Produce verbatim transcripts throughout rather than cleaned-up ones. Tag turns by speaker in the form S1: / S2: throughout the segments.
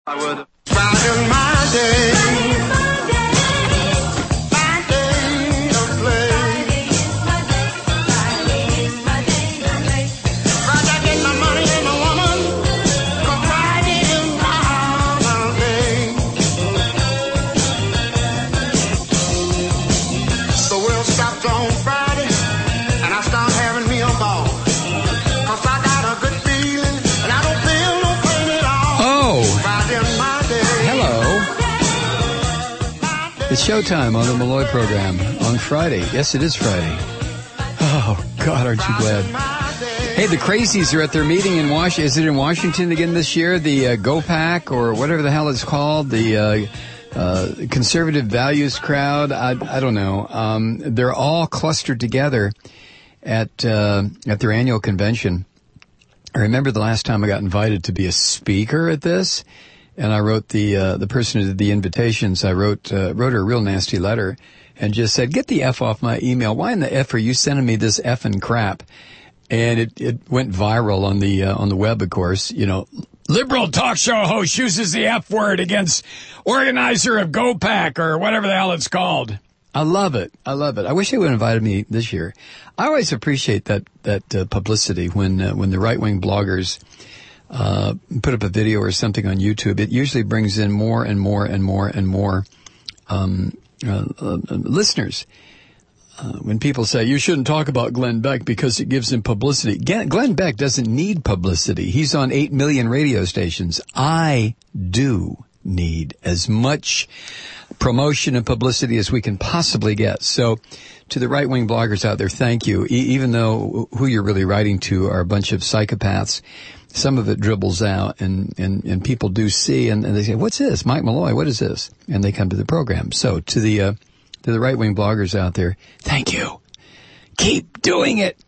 S1: I would. Friday my day.
S2: It's showtime on the Malloy program on Friday. Yes, it is Friday. Oh, God, aren't you glad? Hey, the Crazies are at their meeting in Washington. Is it in Washington again this year? The uh, GoPac or whatever the hell it's called, the uh, uh, conservative values crowd. I, I don't know. Um, they're all clustered together at uh, at their annual convention. I remember the last time I got invited to be a speaker at this. And I wrote the uh, the person who did the invitations. I wrote uh, wrote her a real nasty letter and just said, "Get the F off my email. Why in the F are you sending me this effing crap?" And it it went viral on the uh, on the web, of course. You know, liberal talk show host uses the F word against organizer of GoPac or whatever the hell it's called. I love it. I love it. I wish they would have invited me this year. I always appreciate that that uh, publicity when uh, when the right wing bloggers Uh, put up a video or something on YouTube. It usually brings in more and more and more and more um, uh, uh, listeners. Uh, when people say, you shouldn't talk about Glenn Beck because it gives him publicity. Glenn Beck doesn't need publicity. He's on eight million radio stations. I do need as much promotion and publicity as we can possibly get. So to the right-wing bloggers out there, thank you. E- even though who you're really writing to are a bunch of psychopaths, some of it dribbles out, and, and, and people do see, and, and they say, what's this? Mike Malloy, what is this? And they come to the program. So to the uh, to the right-wing bloggers out there, thank you. Keep doing it.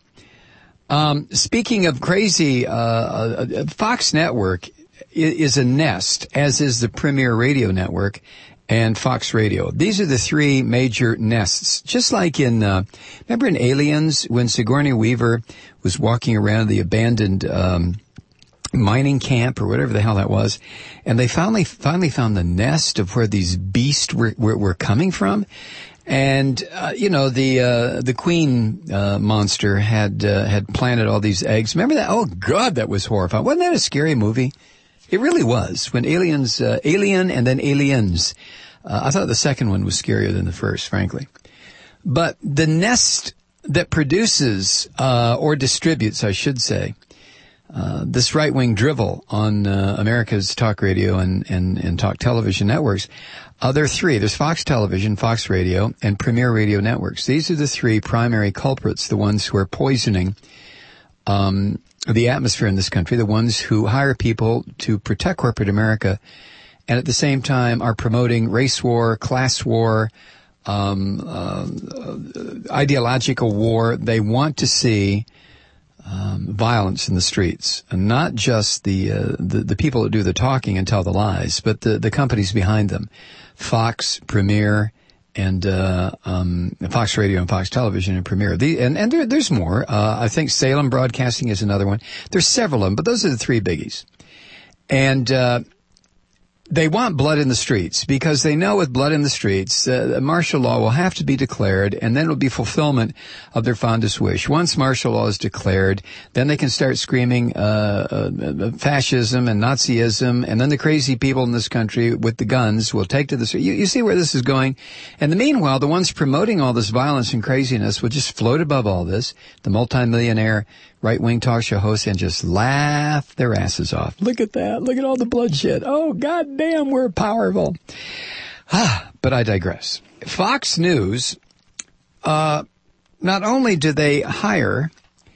S2: Um, speaking of crazy, uh, uh, Fox Network is, is a nest, as is the Premier Radio Network and Fox Radio. These are the three major nests. Just like in, uh, remember in Aliens, when Sigourney Weaver was walking around the abandoned um mining camp or whatever the hell that was, and they finally finally found the nest of where these beasts were were, were coming from, and uh, you know the uh, the queen uh, monster had uh, had planted all these eggs. Remember that? Oh God, that was horrifying. Wasn't that a scary movie? It really was. When aliens, uh, Alien, and then Aliens. Uh, I thought the second one was scarier than the first, frankly. But the nest that produces uh, or distributes, I should say, Uh, this right-wing drivel on uh, America's talk radio and, and, and talk television networks, uh, there are three. There's Fox Television, Fox Radio, and Premier Radio Networks. These are the three primary culprits, the ones who are poisoning um, the atmosphere in this country, the ones who hire people to protect corporate America and at the same time are promoting race war, class war, um, uh, ideological war. They want to see Um, violence in the streets, and not just the, uh, the the people that do the talking and tell the lies, but the the companies behind them, Fox, Premier, and uh, um, Fox Radio and Fox Television and Premier. The, and and there, there's more. Uh, I think Salem Broadcasting is another one. There's several of them, but those are the three biggies. And uh, they want blood in the streets because they know with blood in the streets, uh, martial law will have to be declared, and then it will be fulfillment of their fondest wish. Once martial law is declared, then they can start screaming uh, uh, fascism and Nazism, and then the crazy people in this country with the guns will take to the street. You, you see where this is going? And the meanwhile, the ones promoting all this violence and craziness will just float above all this, the multimillionaire right-wing talk show hosts, and just laugh their asses off. Look at that. Look at all the bloodshed. Oh, goddamn, we're powerful. Ah, but I digress. Fox News, uh, not only do they hire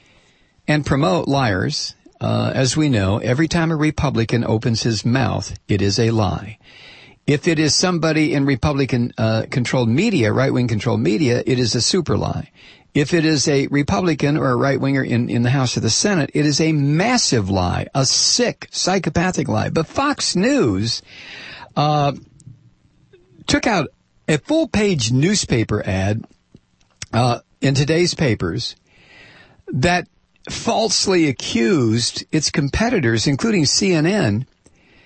S2: and promote liars, uh, as we know, every time a Republican opens his mouth, it is a lie. If it is somebody in Republican-controlled uh, media, right-wing controlled media, it is a super lie. If it is a Republican or a right-winger in, in the House or the Senate, it is a massive lie, a sick, psychopathic lie. But Fox News uh took out a full-page newspaper ad uh in today's papers that falsely accused its competitors, including C N N,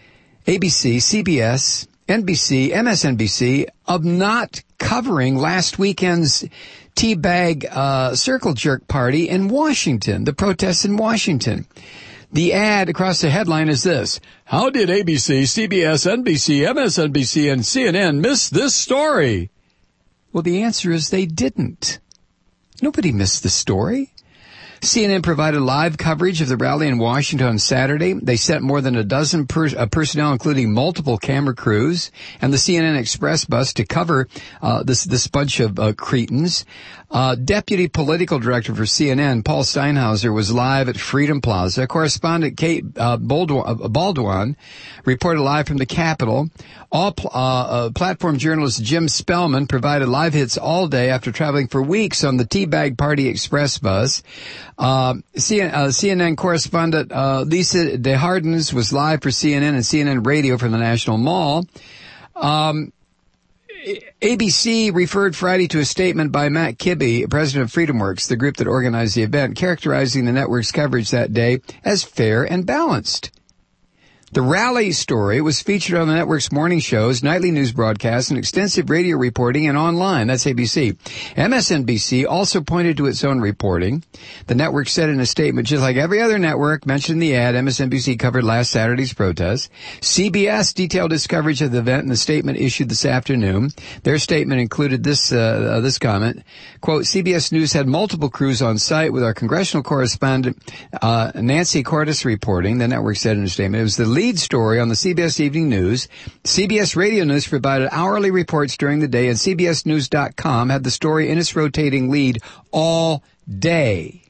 S2: A B C, C B S, N B C, M S N B C of not covering last weekend's teabag uh, circle jerk party in Washington, the protests in Washington. The ad across the headline is this: how did A B C, C B S, N B C, M S N B C, and C N N miss this story? Well, the answer is they didn't. Nobody missed the story. C N N provided live coverage of the rally in Washington on Saturday. They sent more than a dozen per- uh, personnel, including multiple camera crews, and the C N N Express bus to cover uh, this this bunch of uh, cretins. Uh, Deputy Political Director for C N N, Paul Steinhauser, was live at Freedom Plaza. Correspondent Kate uh, Baldwin, uh, Baldwin reported live from the Capitol. All pl- uh, uh, platform journalist Jim Spellman provided live hits all day after traveling for weeks on the Teabag Party Express bus. Uh, C N N, uh, C N N correspondent uh, Lisa DeHardens was live for C N N and C N N Radio from the National Mall. Um, A B C referred Friday to a statement by Matt Kibbe, president of FreedomWorks, the group that organized the event, characterizing the network's coverage that day as fair and balanced. The rally story was featured on the network's morning shows, nightly news broadcasts, and extensive radio reporting and online. That's A B C. M S N B C also pointed to its own reporting. The network said in a statement, just like every other network mentioned in the ad, M S N B C covered last Saturday's protest. C B S detailed its coverage of the event in the statement issued this afternoon. Their statement included this uh, uh, this comment, quote, C B S News had multiple crews on site with our congressional correspondent uh, Nancy Cordes reporting, the network said in a statement. It was the lead story on the C B S Evening News. C B S Radio News provided hourly reports during the day, and C B S News dot com had the story in its rotating lead all day.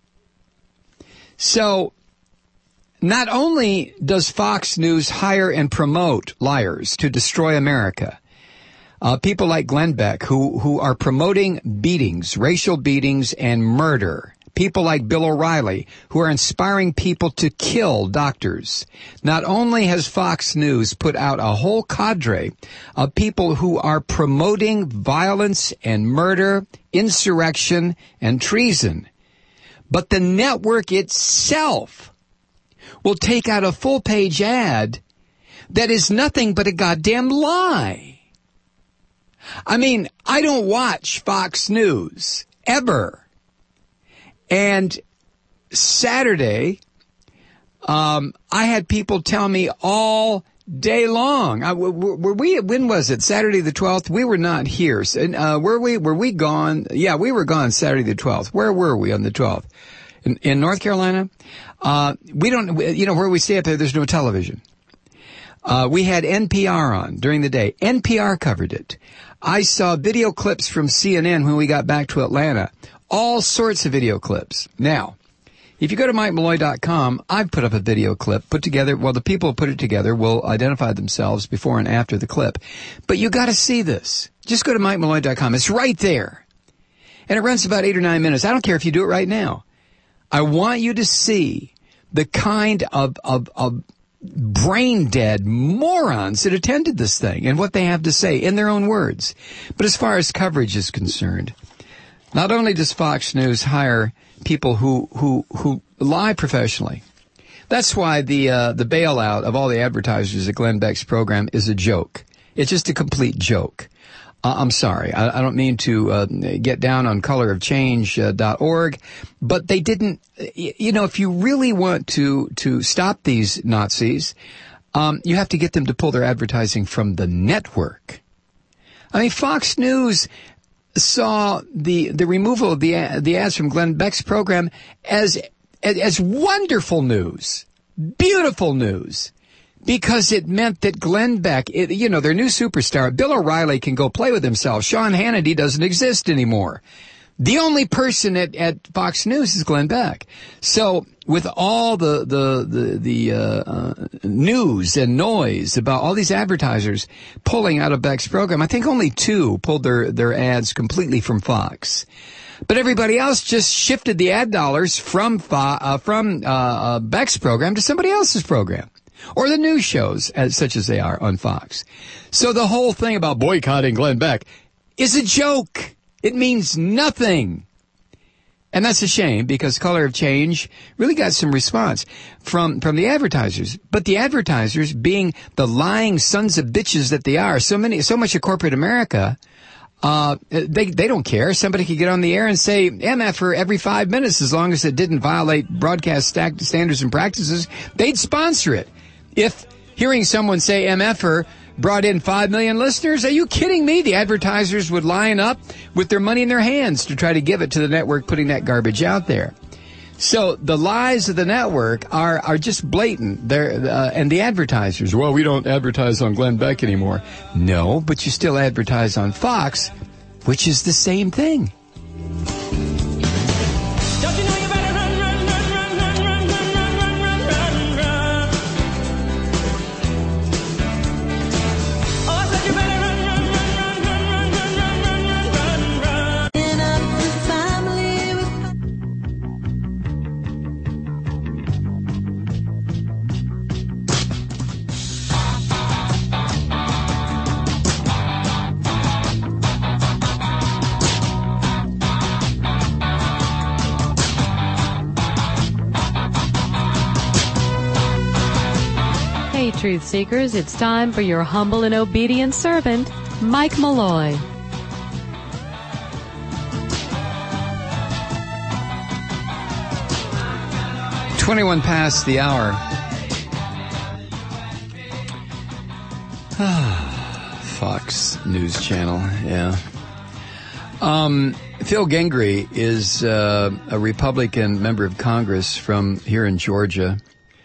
S2: So, not only does Fox News hire and promote liars to destroy America, uh, people like Glenn Beck, who, who are promoting beatings, racial beatings, and murder. People like Bill O'Reilly, who are inspiring people to kill doctors. Not only has Fox News put out a whole cadre of people who are promoting violence and murder, insurrection, and treason, but the network itself will take out a full-page ad that is nothing but a goddamn lie. I mean, I don't watch Fox News, ever. And Saturday, um, I had people tell me all day long. I, were we? When was it? Saturday the twelfth. We were not here. Uh, were we? Were we gone? Yeah, we were gone Saturday the twelfth. Where were we on the twelfth? In, in North Carolina. Uh, we don't. You know where we stay up there. There's no television. Uh, we had N P R on during the day. N P R covered it. I saw video clips from C N N when we got back to Atlanta. All sorts of video clips. Now, if you go to Mike Malloy dot com, I've put up a video clip put together. Well, the people who put it together will identify themselves before and after the clip. But you got to see this. Just go to Mike Malloy dot com. It's right there. And it runs about eight or nine minutes. I don't care if you do it right now. I want you to see the kind of, of, of brain-dead morons that attended this thing and what they have to say in their own words. But as far as coverage is concerned, not only does Fox News hire people who, who, who lie professionally. That's why the, uh, the bailout of all the advertisers at Glenn Beck's program is a joke. It's just a complete joke. Uh, I'm sorry. I, I don't mean to, uh, get down on color of change dot org, but they didn't, you know, if you really want to, to stop these Nazis, um, you have to get them to pull their advertising from the network. I mean, Fox News saw the the removal of the the ads from Glenn Beck's program as as wonderful news, beautiful news, because it meant that Glenn Beck, it, you know, their new superstar, Bill O'Reilly, can go play with himself. Sean Hannity doesn't exist anymore. The only person at, at Fox News is Glenn Beck. So with all the the the, the uh, uh, news and noise about all these advertisers pulling out of Beck's program, I think only two pulled their their ads completely from Fox. But everybody else just shifted the ad dollars from Fo- uh, from uh, uh, Beck's program to somebody else's program, or the news shows, as such as they are on Fox. So the whole thing about boycotting Glenn Beck is a joke. It means nothing. And that's a shame because Color of Change really got some response from, from the advertisers. But the advertisers, being the lying sons of bitches that they are, so many, so much of corporate America, uh, they, they don't care. Somebody could get on the air and say M F for every five minutes as long as it didn't violate broadcast stack standards and practices. They'd sponsor it. If hearing someone say M F er brought in five million listeners, are you kidding me? The advertisers would line up with their money in their hands to try to give it to the network putting that garbage out there. So the lies of the network are, are just blatant. They're, uh, and the advertisers, well, we don't advertise on Glenn Beck anymore. No, but you still advertise on Fox, which is the same thing.
S3: Truth Seekers, it's time for your humble and obedient servant, Mike Malloy.
S2: twenty-one past the hour. Fox News Channel, yeah. Um, Phil Gingrey is uh, a Republican member of Congress from here in Georgia.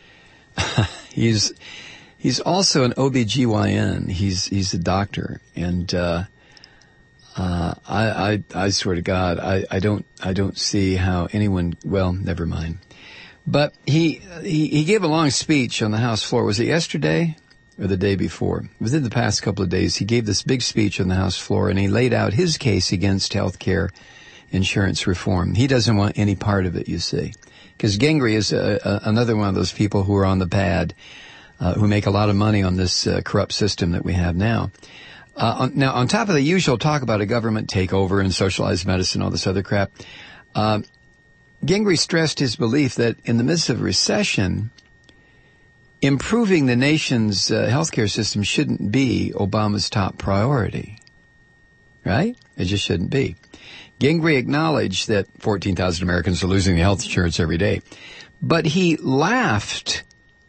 S2: he's he's also an O B G Y N. He's he's a doctor, and uh, uh, I, I I swear to God, I, I don't I don't see how anyone. Well, never mind. But he, he he gave a long speech on the House floor. Was it yesterday or the day before? Within the past couple of days, he gave this big speech on the House floor, and he laid out his case against health care insurance reform. He doesn't want any part of it, you see. Because Gingrey is a, a, another one of those people who are on the pad, uh, who make a lot of money on this uh, corrupt system that we have now. Uh, on, now, on top of the usual talk about a government takeover and socialized medicine, all this other crap, uh, Gingrey stressed his belief that in the midst of a recession, improving the nation's uh, healthcare system shouldn't be Obama's top priority. Right? It just shouldn't be. Gingrey acknowledged that fourteen thousand Americans are losing their health insurance every day. But he laughed.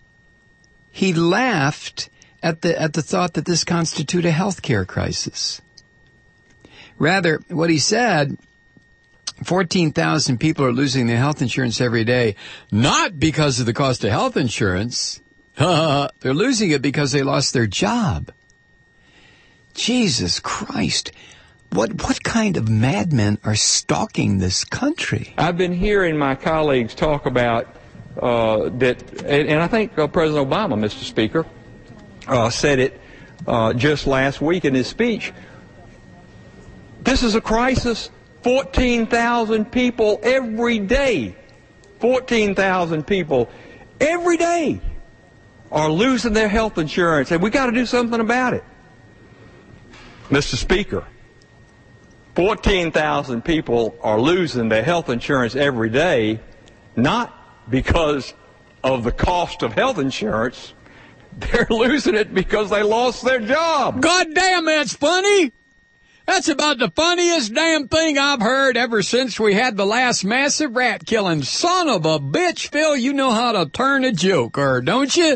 S2: He laughed at the at the thought that this constituted a healthcare crisis. Rather, what he said, fourteen thousand people are losing their health insurance every day, not because of the cost of health insurance. They're losing it because they lost their job. Jesus Christ. What what kind of madmen are stalking this country?
S4: I've been hearing my colleagues talk about uh, that, and, and I think uh, President Obama, Mister Speaker, uh, said it uh, just last week in his speech. This is a crisis. fourteen thousand people every day, fourteen thousand people every day are losing their health insurance, and we got to do something about it. Mister Speaker, fourteen thousand people are losing their health insurance every day, not because of the cost of health insurance. They're losing it because they lost their job.
S2: God damn, that's funny. That's about the funniest damn thing I've heard ever since we had the last massive rat killing. Son of a bitch, Phil, you know how to turn a joker, don't you?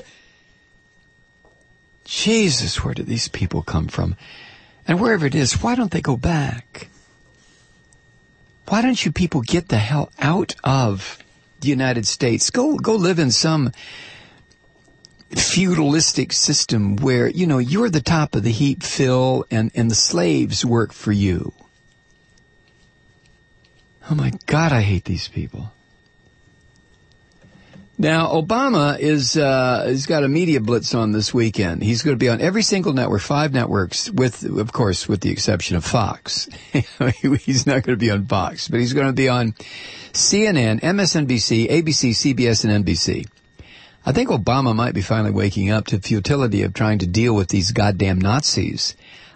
S2: Jesus, where do these people come from? And wherever it is, why don't they go back? Why don't you people get the hell out of the United States? Go, go live in some feudalistic system where, you know, you're the top of the heap, Phil, and, and the slaves work for you. Oh my God, I hate these people. Now, Obama is, uh, has got a media blitz on this weekend. He's going to be on every single network, five networks, with, of course, with the exception of Fox. He's not going to be on Fox, but he's going to be on C N N, M S N B C, A B C, C B S, and N B C. I think Obama might be finally waking up to the futility of trying to deal with these goddamn Nazis.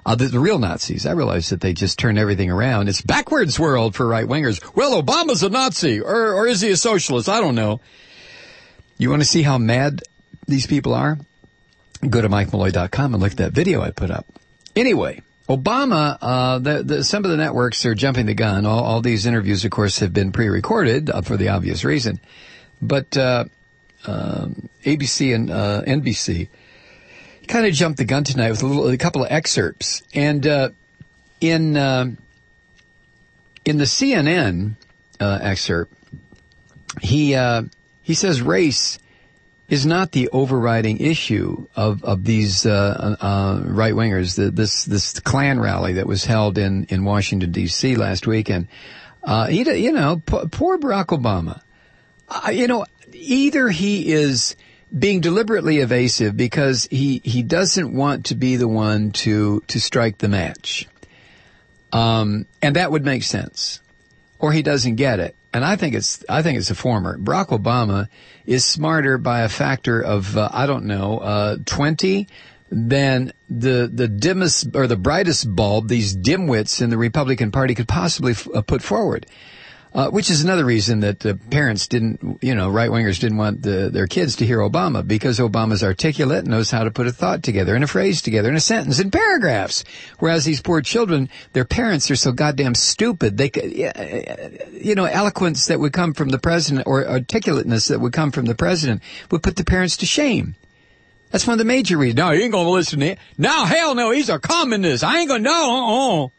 S2: Uh, the, the real Nazis. I realize that they just turn everything around. It's backwards world for right-wingers. Well, Obama's a Nazi, or, or is he a socialist? I don't know. You want to see how mad these people are? Go to Mike Malloy dot com and look at that video I put up. Anyway, Obama, uh, the, the, some of the networks are jumping the gun. All, all these interviews, of course, have been pre-recorded uh, for the obvious reason. But uh, um, A B C and uh, N B C kind of jumped the gun tonight with a, little, a couple of excerpts. And uh, in uh, in the C N N uh, excerpt, he uh, he says race is not the overriding issue of of these uh, uh, right wingers. The, this this Klan rally that was held in in Washington D C last weekend. Uh, he, you know, p- poor Barack Obama. Uh, you know, either he is being deliberately evasive because he he doesn't want to be the one to to strike the match, um, and that would make sense, or he doesn't get it. And I think it's, I think it's the former. Barack Obama is smarter by a factor of, uh, I don't know, uh, twenty than the, the dimmest or the brightest bulb these dimwits in the Republican Party could possibly f- uh, put forward. Uh, which is another reason that uh, parents didn't, you know, right-wingers didn't want the, their kids to hear Obama, because Obama's articulate, knows how to put a thought together and a phrase together in a sentence in paragraphs. Whereas these poor children, their parents are so goddamn stupid. They, you know, eloquence that would come from the president or articulateness that would come from the president would put the parents to shame. That's one of the major reasons. No, you ain't gonna listen to him. No, hell no, he's a communist. I ain't gonna, no,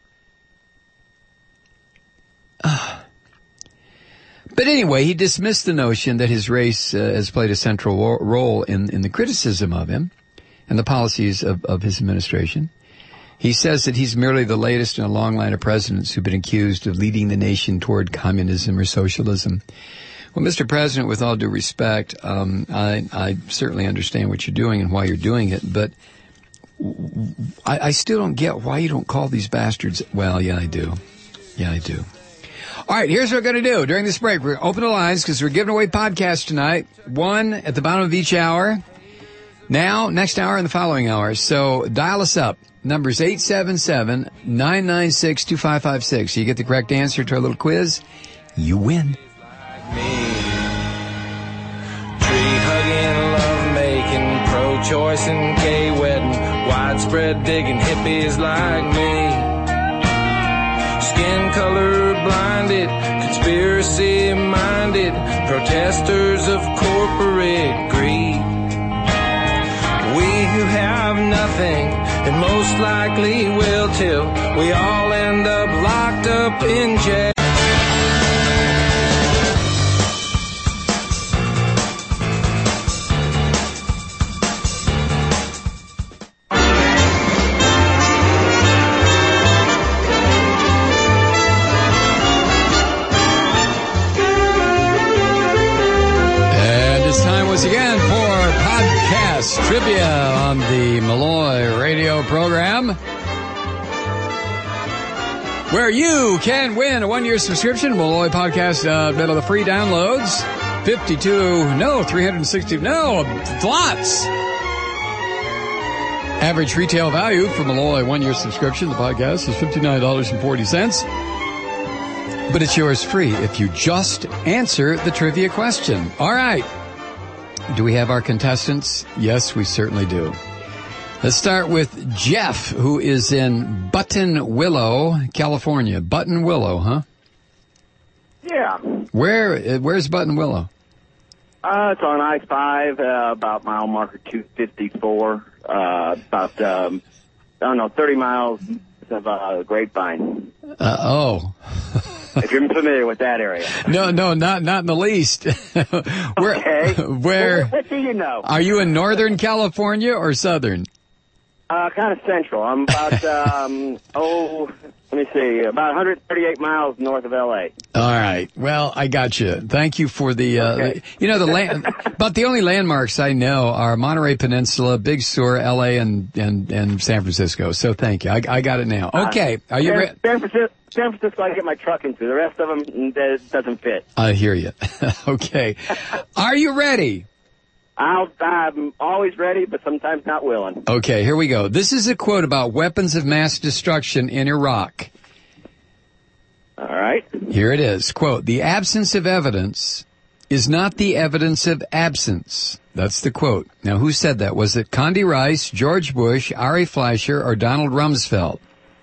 S2: uh-uh. Uh. But anyway, he dismissed the notion that his race uh, has played a central wo- role in, in the criticism of him and the policies of, of his administration. He says that he's merely the latest in a long line of presidents who've been accused of leading the nation toward communism or socialism. Well, Mister President, with all due respect, um, I, I certainly understand what you're doing and why you're doing it, but I, I still don't get why you don't call these bastards. Well, yeah, I do. Yeah, I do. All right, here's what we're going to do. During this break, we're going to open the lines because we're giving away podcasts tonight. One at the bottom of each hour. Now, next hour, and the following hour. So dial us up. Number's eight seven seven, nine nine six, two five five six. You get the correct answer to our little quiz, you win.
S5: Tree-hugging, love-making, pro-choice and gay-wedding, widespread digging hippies like me. Skin color blinded, conspiracy minded, protesters of corporate greed. We who have nothing and most likely will till we all end up locked up in jail.
S2: Trivia on the Malloy radio program, where you can win a one-year subscription to Malloy Podcast, uh, middle of the free downloads. fifty-two, no, three hundred sixty, no, lots. Average retail value for Malloy one-year subscription, the podcast, is fifty-nine dollars and forty cents. But it's yours free if you just answer the trivia question. All right. Do we have our contestants? Yes, we certainly do. Let's start with Jeff, who is in Buttonwillow, California. Buttonwillow, huh?
S6: Yeah.
S2: Where? Where's Buttonwillow?
S6: Uh, it's on I five, uh, about mile marker two fifty-four, uh, about, um, I don't know, thirty miles of uh, Grapevine.
S2: Uh, oh.
S6: If you're familiar with that area.
S2: No, no, not not in the least. where,
S6: okay.
S2: Where?
S6: What do you know?
S2: Are you in Northern California or Southern?
S6: Uh, kind of central. I'm about, um, oh, let me see, about one hundred thirty-eight miles north of L A.
S2: All right. Well, I got you. Thank you for the, uh,
S6: okay.
S2: the you know, the land, but the only landmarks I know are Monterey Peninsula, Big Sur, L A, and, and, and San Francisco. So thank you. I, I got it now. Okay. Are you ready?
S6: San Francisco. San Francisco, I get my truck into. The rest of them, that doesn't fit.
S2: I hear you. Okay. Are you ready?
S6: I'll, I'm always ready, but sometimes not willing.
S2: Okay, here we go. This is a quote about weapons of mass destruction in Iraq.
S6: All right.
S2: Here it is. Quote, the absence of evidence is not the evidence of absence. That's the quote. Now, who said that? Was it Condi Rice, George Bush, Ari Fleischer, or Donald Rumsfeld?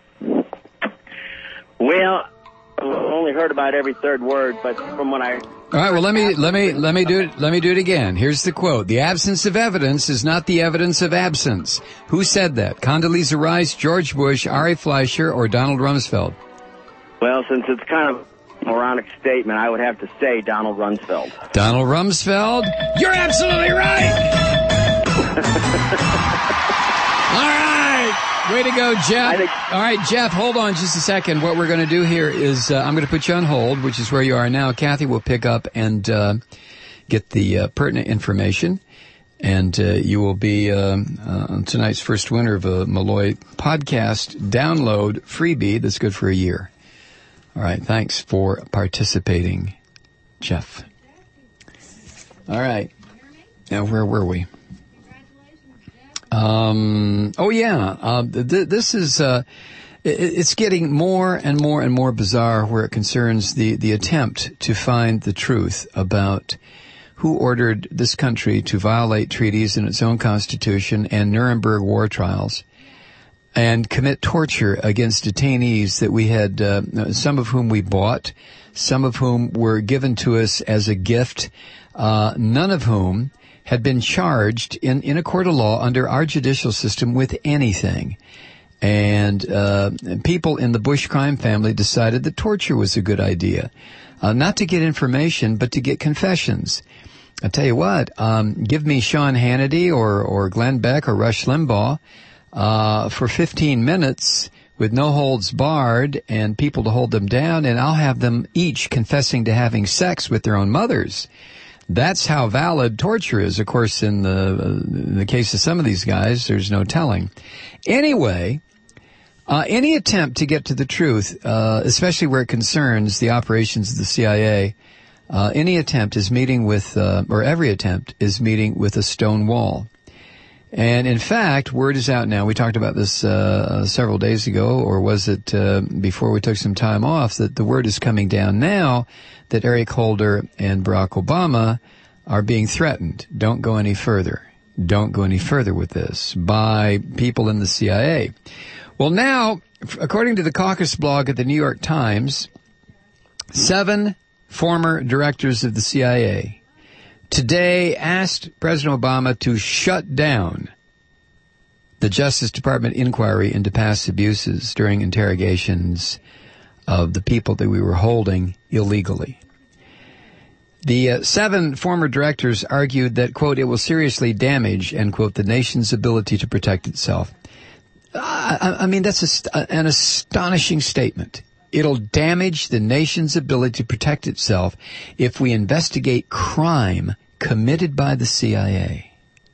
S6: Well, I've only heard about every third word, but from what I...
S2: All right, well, let me, let me, let me do it, let me do it again. Here's the quote. The absence of evidence is not the evidence of absence. Who said that? Condoleezza Rice, George Bush, Ari Fleischer, or Donald Rumsfeld?
S6: Well, since it's kind of a moronic statement, I would have to say Donald Rumsfeld.
S2: Donald Rumsfeld? You're absolutely right! All right! Way to go, Jeff.
S6: Think-
S2: All right, Jeff, hold on just a second. What we're going to do here is uh, I'm going to put you on hold, which is where you are now. Kathy will pick up and uh, get the uh, pertinent information. And uh, you will be um, uh, tonight's first winner of a Malloy podcast download freebie that's good for a year. All right, thanks for participating, Jeff. All right. Now, where were we? Um, oh, yeah. Uh, th- this is, uh, it, it's getting more and more and more bizarre where it concerns the, the attempt to find the truth about who ordered this country to violate treaties in its own constitution and Nuremberg war trials and commit torture against detainees that we had, uh, some of whom we bought, some of whom were given to us as a gift, uh, none of whom had been charged in, in a court of law under our judicial system with anything. And uh, people in the Bush crime family decided that torture was a good idea, uh, not to get information, but to get confessions. I tell you what, um, give me Sean Hannity or, or Glenn Beck or Rush Limbaugh uh, for fifteen minutes with no holds barred and people to hold them down, and I'll have them each confessing to having sex with their own mothers. That's how valid torture is. Of course, in the, in the case of some of these guys, there's no telling. Anyway, uh, any attempt to get to the truth, uh, especially where it concerns the operations of the C I A, uh, any attempt is meeting with, uh, or every attempt is meeting with a stone wall. And in fact, word is out now. We talked about this uh, several days ago, or was it uh, before we took some time off, that the word is coming down now that Eric Holder and Barack Obama are being threatened. Don't go any further. Don't go any further with this by people in the C I A. Well, now, according to the caucus blog at the New York Times, seven former directors of the C I A today asked President Obama to shut down the Justice Department inquiry into past abuses during interrogations of the people that we were holding illegally. The uh, seven former directors argued that, quote, it will seriously damage, end quote, the nation's ability to protect itself. I, I mean, that's a, an astonishing statement. It'll damage the nation's ability to protect itself if we investigate crime committed by the C I A.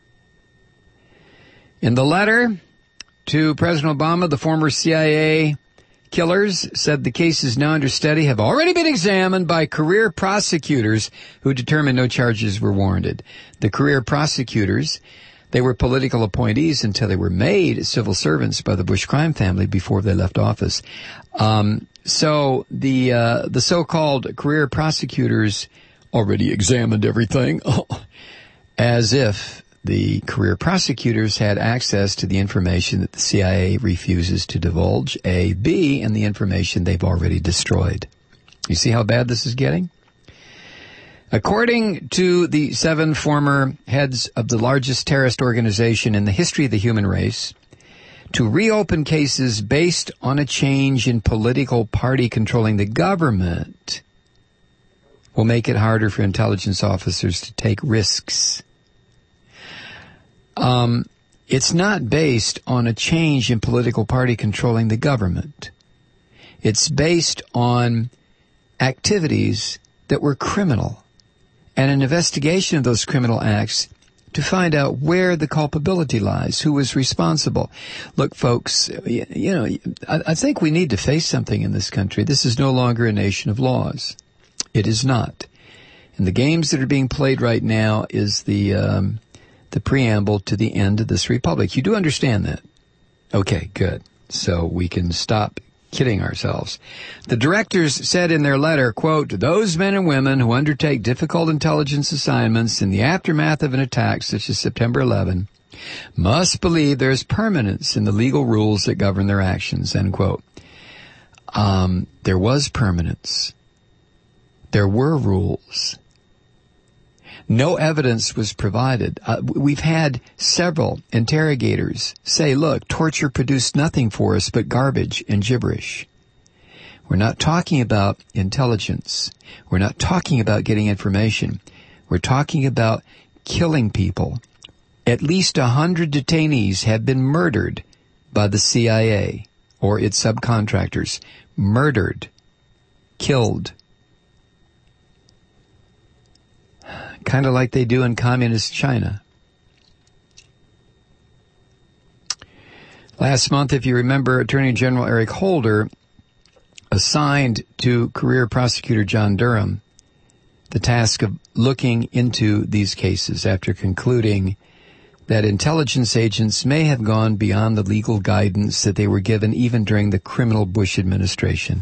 S2: In the letter to President Obama, the former C I A killers said the cases now under study have already been examined by career prosecutors who determined no charges were warranted. The career prosecutors, they were political appointees until they were made civil servants by the Bush crime family before they left office. Um, so the uh, the so-called career prosecutors already examined everything, as if the career prosecutors had access to the information that the C I A refuses to divulge, A, B, and the information they've already destroyed. You see how bad this is getting? According to the seven former heads of the largest terrorist organization in the history of the human race, to reopen cases based on a change in political party controlling the government will make it harder for intelligence officers to take risks. Um, it's not based on a change in political party controlling the government. It's based on activities that were criminal and an investigation of those criminal acts to find out where the culpability lies, who was responsible. Look, folks, you know, I, I think we need to face something in this country. This is no longer a nation of laws. It is not. And the games that are being played right now is the um, the preamble to the end of this republic. You do understand that? Okay, good. So we can stop kidding ourselves. The directors said in their letter, quote, those men and women who undertake difficult intelligence assignments in the aftermath of an attack such as September eleventh must believe there is permanence in the legal rules that govern their actions, end quote. Um, there was permanence. There were rules. No evidence was provided. Uh, we've had several interrogators say, look, torture produced nothing for us but garbage and gibberish. We're not talking about intelligence. We're not talking about getting information. We're talking about killing people. At least a hundred detainees have been murdered by the C I A or its subcontractors. Murdered. Killed. Kind of like they do in communist China. Last month, if you remember, Attorney General Eric Holder assigned to career prosecutor John Durham the task of looking into these cases after concluding that intelligence agents may have gone beyond the legal guidance that they were given even during the criminal Bush administration.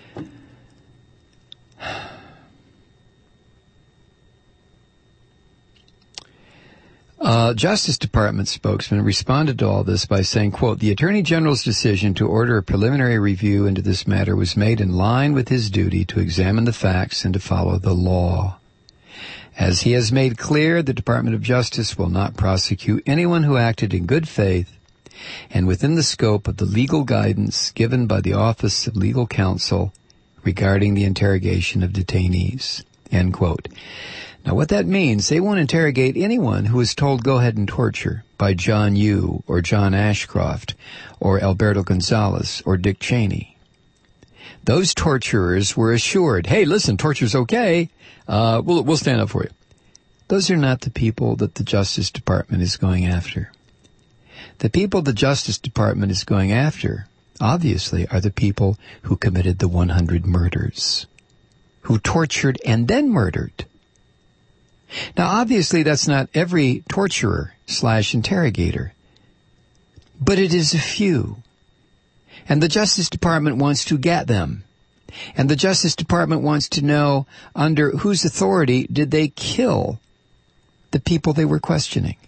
S2: Uh, Justice Department spokesman responded to all this by saying, quote, the Attorney General's decision to order a preliminary review into this matter was made in line with his duty to examine the facts and to follow the law. As he has made clear, the Department of Justice will not prosecute anyone who acted in good faith and within the scope of the legal guidance given by the Office of Legal Counsel regarding the interrogation of detainees, end quote. Now, what that means, they won't interrogate anyone who is told go ahead and torture by John Yoo or John Ashcroft or Alberto Gonzalez or Dick Cheney. Those torturers were assured, hey, listen, torture's okay. Uh, we'll, we'll stand up for you. Those are not the people that the Justice Department is going after. The people the Justice Department is going after, obviously, are the people who committed the one hundred murders, who tortured and then murdered. Now, obviously, that's not every torturer slash interrogator, but it is a few. And the Justice Department wants to get them. And the Justice Department wants to know under whose authority did they kill the people they were questioning.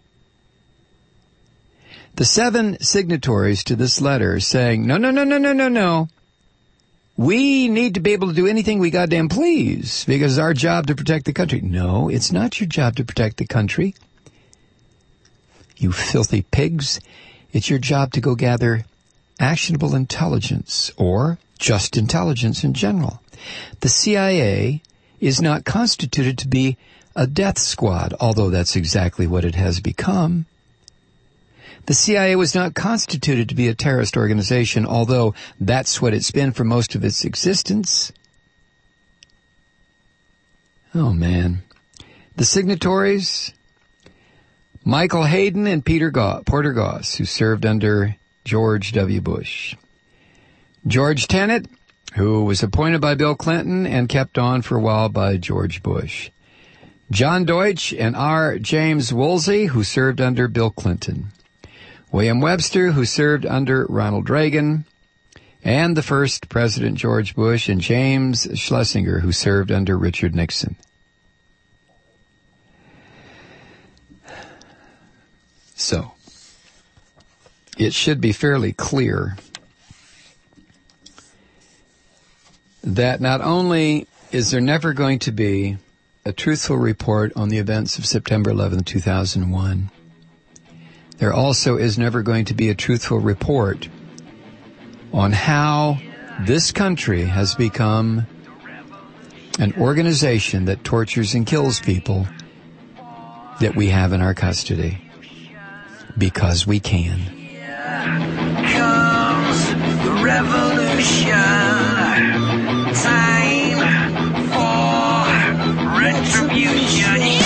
S2: The seven signatories to this letter are saying, no, no, no, no, no, no, no. We need to be able to do anything we goddamn please because it's our job to protect the country. No, it's not your job to protect the country. You filthy pigs. It's your job to go gather actionable intelligence or just intelligence in general. The C I A is not constituted to be a death squad, although that's exactly what it has become. The C I A was not constituted to be a terrorist organization, although that's what it's been for most of its existence. Oh, man. The signatories, Michael Hayden and Peter Go- Porter Goss, who served under George W. Bush. George Tenet, who was appointed by Bill Clinton and kept on for a while by George Bush. John Deutsch and R. James Woolsey, who served under Bill Clinton. William Webster, who served under Ronald Reagan, and the first President George Bush, and James Schlesinger, who served under Richard Nixon. So, it should be fairly clear that not only is there never going to be a truthful report on the events of September eleventh, two thousand one, there also is never going to be a truthful report on how this country has become an organization that tortures and kills people that we have in our custody. Because we can.
S7: Comes the revolution. Time for retribution.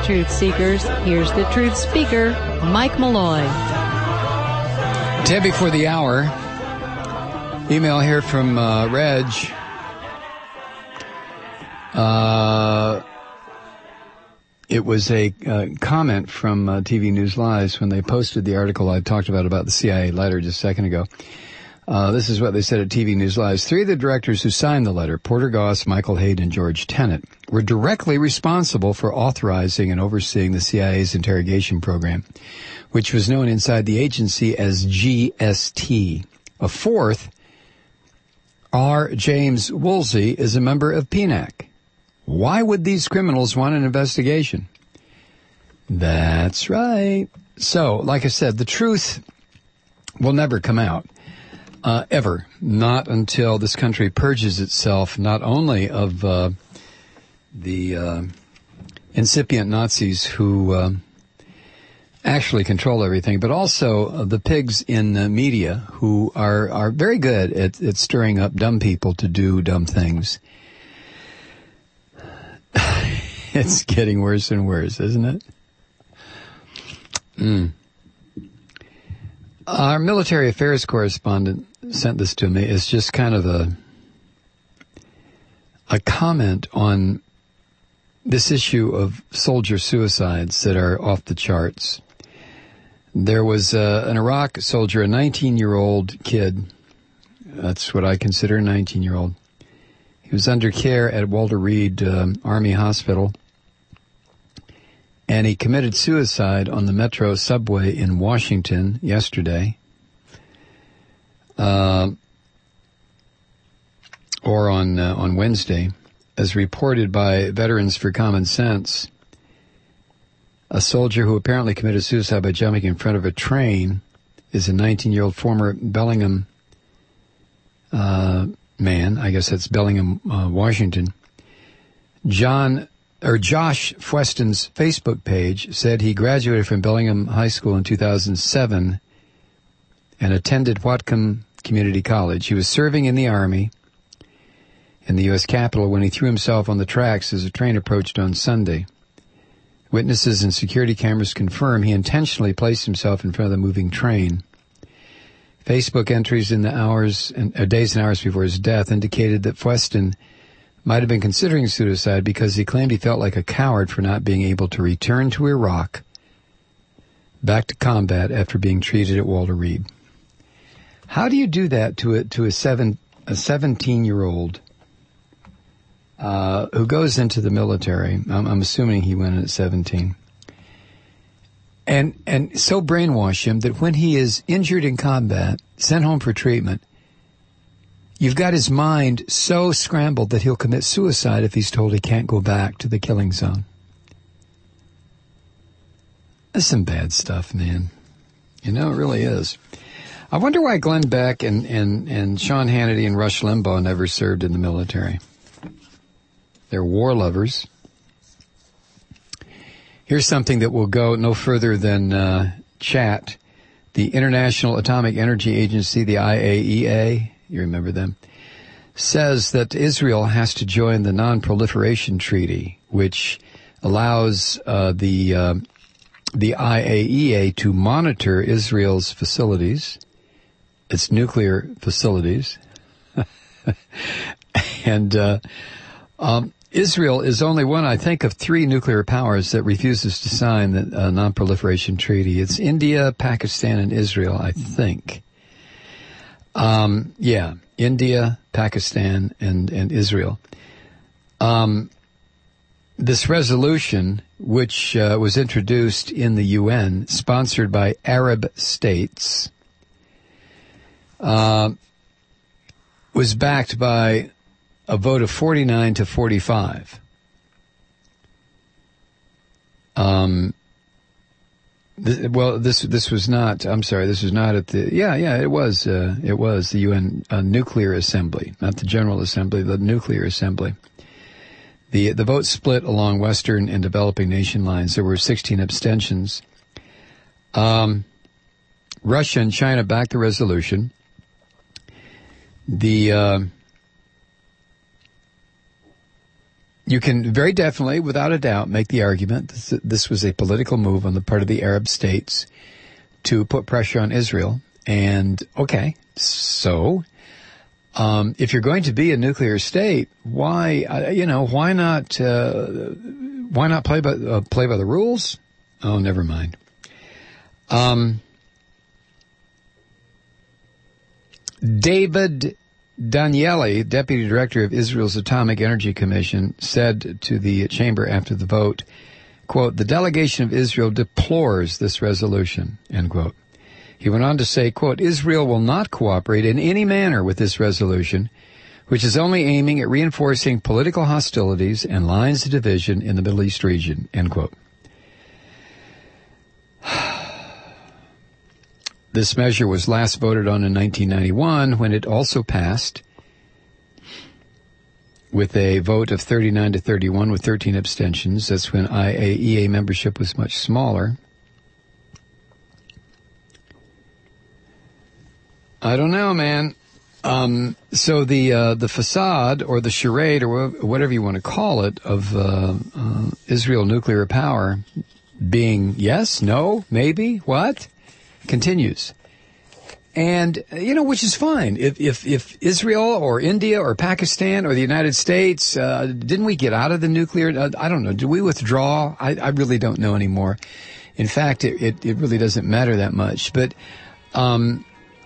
S3: truth seekers. Here's the truth speaker, Mike Malloy.
S2: ten before the hour. Email here from uh, Reg. Uh, it was a uh, comment from uh, T V News Live when they posted the article I talked about about the C I A letter just a second ago. Uh, this is what they said at T V News Live. Three of the directors who signed the letter, Porter Goss, Michael Hayden, and George Tenet, were directly responsible for authorizing and overseeing the C I A's interrogation program, which was known inside the agency as G S T. A fourth, R. James Woolsey, is a member of P N A C. Why would these criminals want an investigation? That's right. So, like I said, the truth will never come out. Uh, ever. Not until this country purges itself not only of uh, the uh, incipient Nazis who uh, actually control everything, but also uh, the pigs in the media who are, are very good at, at stirring up dumb people to do dumb things. It's getting worse and worse, isn't it? Mm. Our military affairs correspondent sent this to me. It's just kind of a a comment on this issue of soldier suicides that are off the charts. There was uh, an Iraq soldier, a nineteen-year-old kid. That's what I consider a nineteen-year-old. He was under care at Walter Reed um, Army Hospital, and he committed suicide on the Metro subway in Washington yesterday, uh, or on uh, on Wednesday, as reported by Veterans for Common Sense. A soldier who apparently committed suicide by jumping in front of a train is a nineteen-year-old former Bellingham uh, man. I guess that's Bellingham, uh, Washington. John or Josh Fweston's Facebook page said he graduated from Bellingham High School in two thousand seven and attended Whatcom Community College. He was serving in the Army in the U S Capitol when he threw himself on the tracks as a train approached on Sunday. Witnesses and security cameras confirm he intentionally placed himself in front of the moving train. Facebook entries in the hours and uh, days and hours before his death indicated that Fweston might have been considering suicide because he claimed he felt like a coward for not being able to return to Iraq, back to combat after being treated at Walter Reed. How do you do that to a to a seven a seventeen-year-old uh, who goes into the military? I'm, I'm assuming he went in at seventeen. And and so brainwash him that when he is injured in combat, sent home for treatment, you've got his mind so scrambled that he'll commit suicide if he's told he can't go back to the killing zone. That's some bad stuff, man. You know, it really is. I wonder why Glenn Beck and, and, and Sean Hannity and Rush Limbaugh never served in the military. They're war lovers. Here's something that will go no further than uh, chat. The International Atomic Energy Agency, the I A E A, you remember them, says that Israel has to join the Non-Proliferation Treaty, which allows uh, the uh, the I A E A to monitor Israel's facilities, its nuclear facilities. and uh, um, Israel is only one, I think, of three nuclear powers that refuses to sign the uh, Non-Proliferation Treaty. It's India, Pakistan, and Israel, I think. Um, yeah, India, Pakistan, and, and Israel. Um, this resolution, which uh, was introduced in the U N, sponsored by Arab states, uh, was backed by a vote of forty-nine to forty-five. Um, th- well, this this was not. I'm sorry, this was not at the. Yeah, yeah, it was. Uh, it was the U N uh, Nuclear Assembly, not the General Assembly, the Nuclear Assembly. The the vote split along Western and developing nation lines. There were sixteen abstentions. Um, Russia and China backed the resolution. The uh, you can very definitely, without a doubt, make the argument that this was a political move on the part of the Arab states to put pressure on Israel. And, okay, so um, if you're going to be a nuclear state, why, uh, you know, why not, uh, why not play by, uh, play by the rules? Oh, never mind. Um, David Danieli, Deputy Director of Israel's Atomic Energy Commission, said to the chamber after the vote, quote, the delegation of Israel deplores this resolution, end quote. He went on to say, quote, Israel will not cooperate in any manner with this resolution, which is only aiming at reinforcing political hostilities and lines of division in the Middle East region, end quote. This measure was last voted on in nineteen ninety-one, when it also passed with a vote of thirty-nine to thirty-one with thirteen abstentions. That's when I A E A membership was much smaller. I don't know, man. Um, so the uh, the facade or the charade or whatever you want to call it of uh, uh, Israel nuclear power being yes, no, maybe, what? Continues. And, you know, which is fine. If, if, if Israel or India or Pakistan or the United States, uh, didn't we get out of the nuclear, uh, I don't know, do we withdraw? I, I really don't know anymore. In fact, it, it, it really doesn't matter that much. But, um,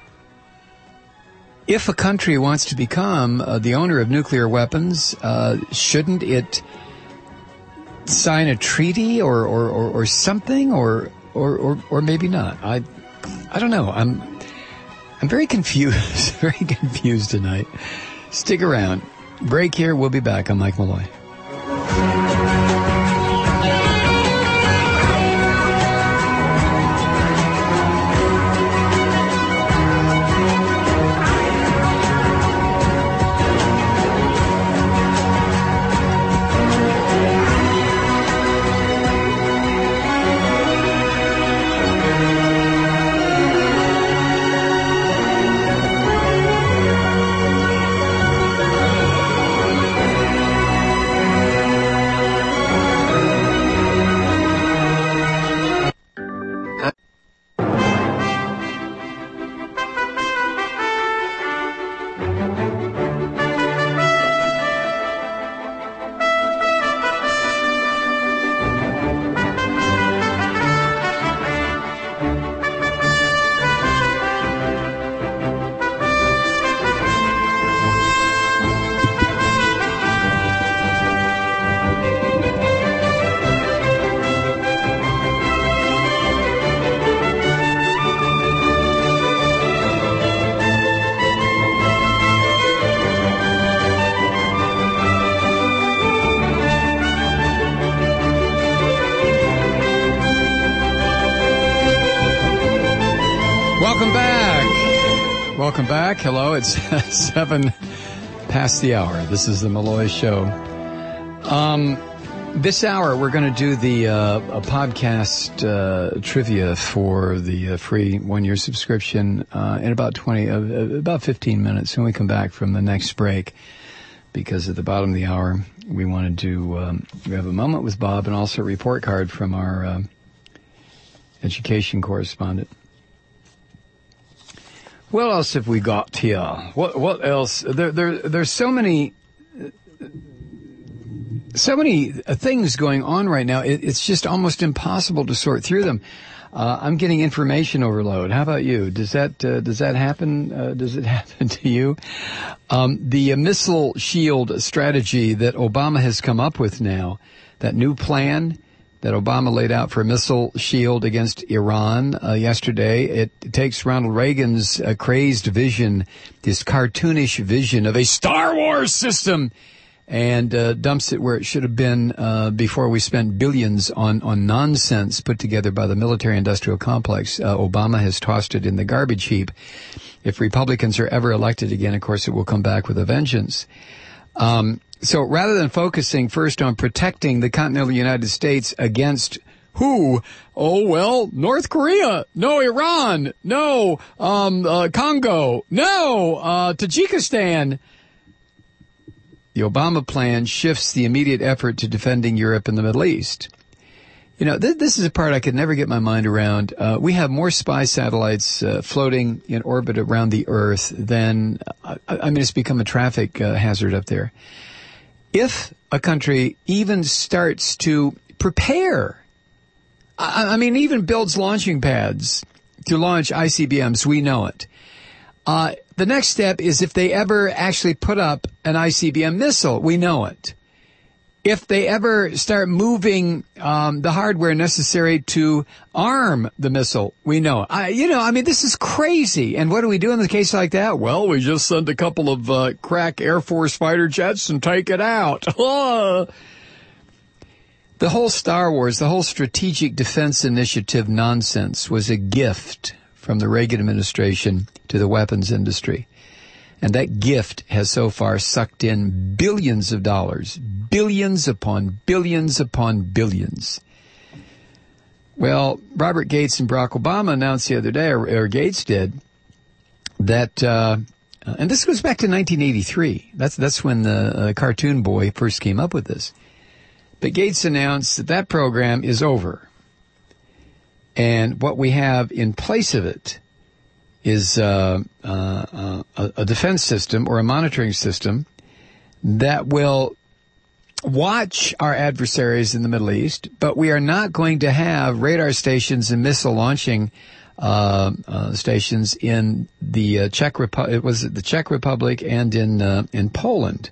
S2: if a country wants to become uh, the owner of nuclear weapons, uh, shouldn't it sign a treaty or, or, or, or something or, or, or, or maybe not? I, I don't know. I'm, I'm very confused, very confused tonight. Stick around. Break here. We'll be back. I'm Mike Malloy. Welcome back. Hello, it's seven past the hour. This is the Malloy Show. Um, this hour, we're going to do the uh, a podcast uh, trivia for the uh, free one-year subscription uh, in about twenty, uh, about fifteen minutes when we come back from the next break. Because at the bottom of the hour, we want to do um, we have a moment with Bob and also a report card from our uh, education correspondent. What else have we got here? What what else? There there there's so many so many things going on right now. It, it's just almost impossible to sort through them. Uh, I'm getting information overload. How about you? Does that uh, does that happen? Uh, does it happen to you? Um, the uh, missile shield strategy that Obama has come up with now, that new plan that Obama laid out for a missile shield against Iran uh, yesterday. It takes Ronald Reagan's uh, crazed vision, this cartoonish vision of a Star Wars system, and uh, dumps it where it should have been uh, before we spent billions on, on nonsense put together by the military-industrial complex. Uh, Obama has tossed it in the garbage heap. If Republicans are ever elected again, of course, it will come back with a vengeance. Um, So rather than focusing first on protecting the continental United States against who? Oh, well, North Korea. No, Iran. No, um, uh, Congo. No, uh, Tajikistan. The Obama plan shifts the immediate effort to defending Europe and the Middle East. You know, th- this is a part I could never get my mind around. Uh, we have more spy satellites uh, floating in orbit around the Earth than, uh, I mean, it's become a traffic uh, hazard up there. If a country even starts to prepare, I, I mean, even builds launching pads to launch I C B Ms, we know it. Uh, the next step is if they ever actually put up an I C B M missile, we know it. If they ever start moving um, the hardware necessary to arm the missile, we know it. I, you know, I mean, this is crazy. And what do we do in a case like that? Well, we just send a couple of uh, crack Air Force fighter jets and take it out. The whole Star Wars, the whole Strategic Defense Initiative nonsense was a gift from the Reagan administration to the weapons industry. And that gift has so far sucked in billions of dollars, billions upon billions upon billions. Well, Robert Gates and Barack Obama announced the other day, or, or Gates did, that, uh, and this goes back to nineteen eighty-three. That's, that's when the uh, cartoon boy first came up with this. But Gates announced that that program is over. And what we have in place of it is uh, uh, uh, a defense system or a monitoring system that will watch our adversaries in the Middle East, but we are not going to have radar stations and missile launching uh, uh, stations in the uh, Czech Republic. It was the Czech Republic and in uh, in Poland.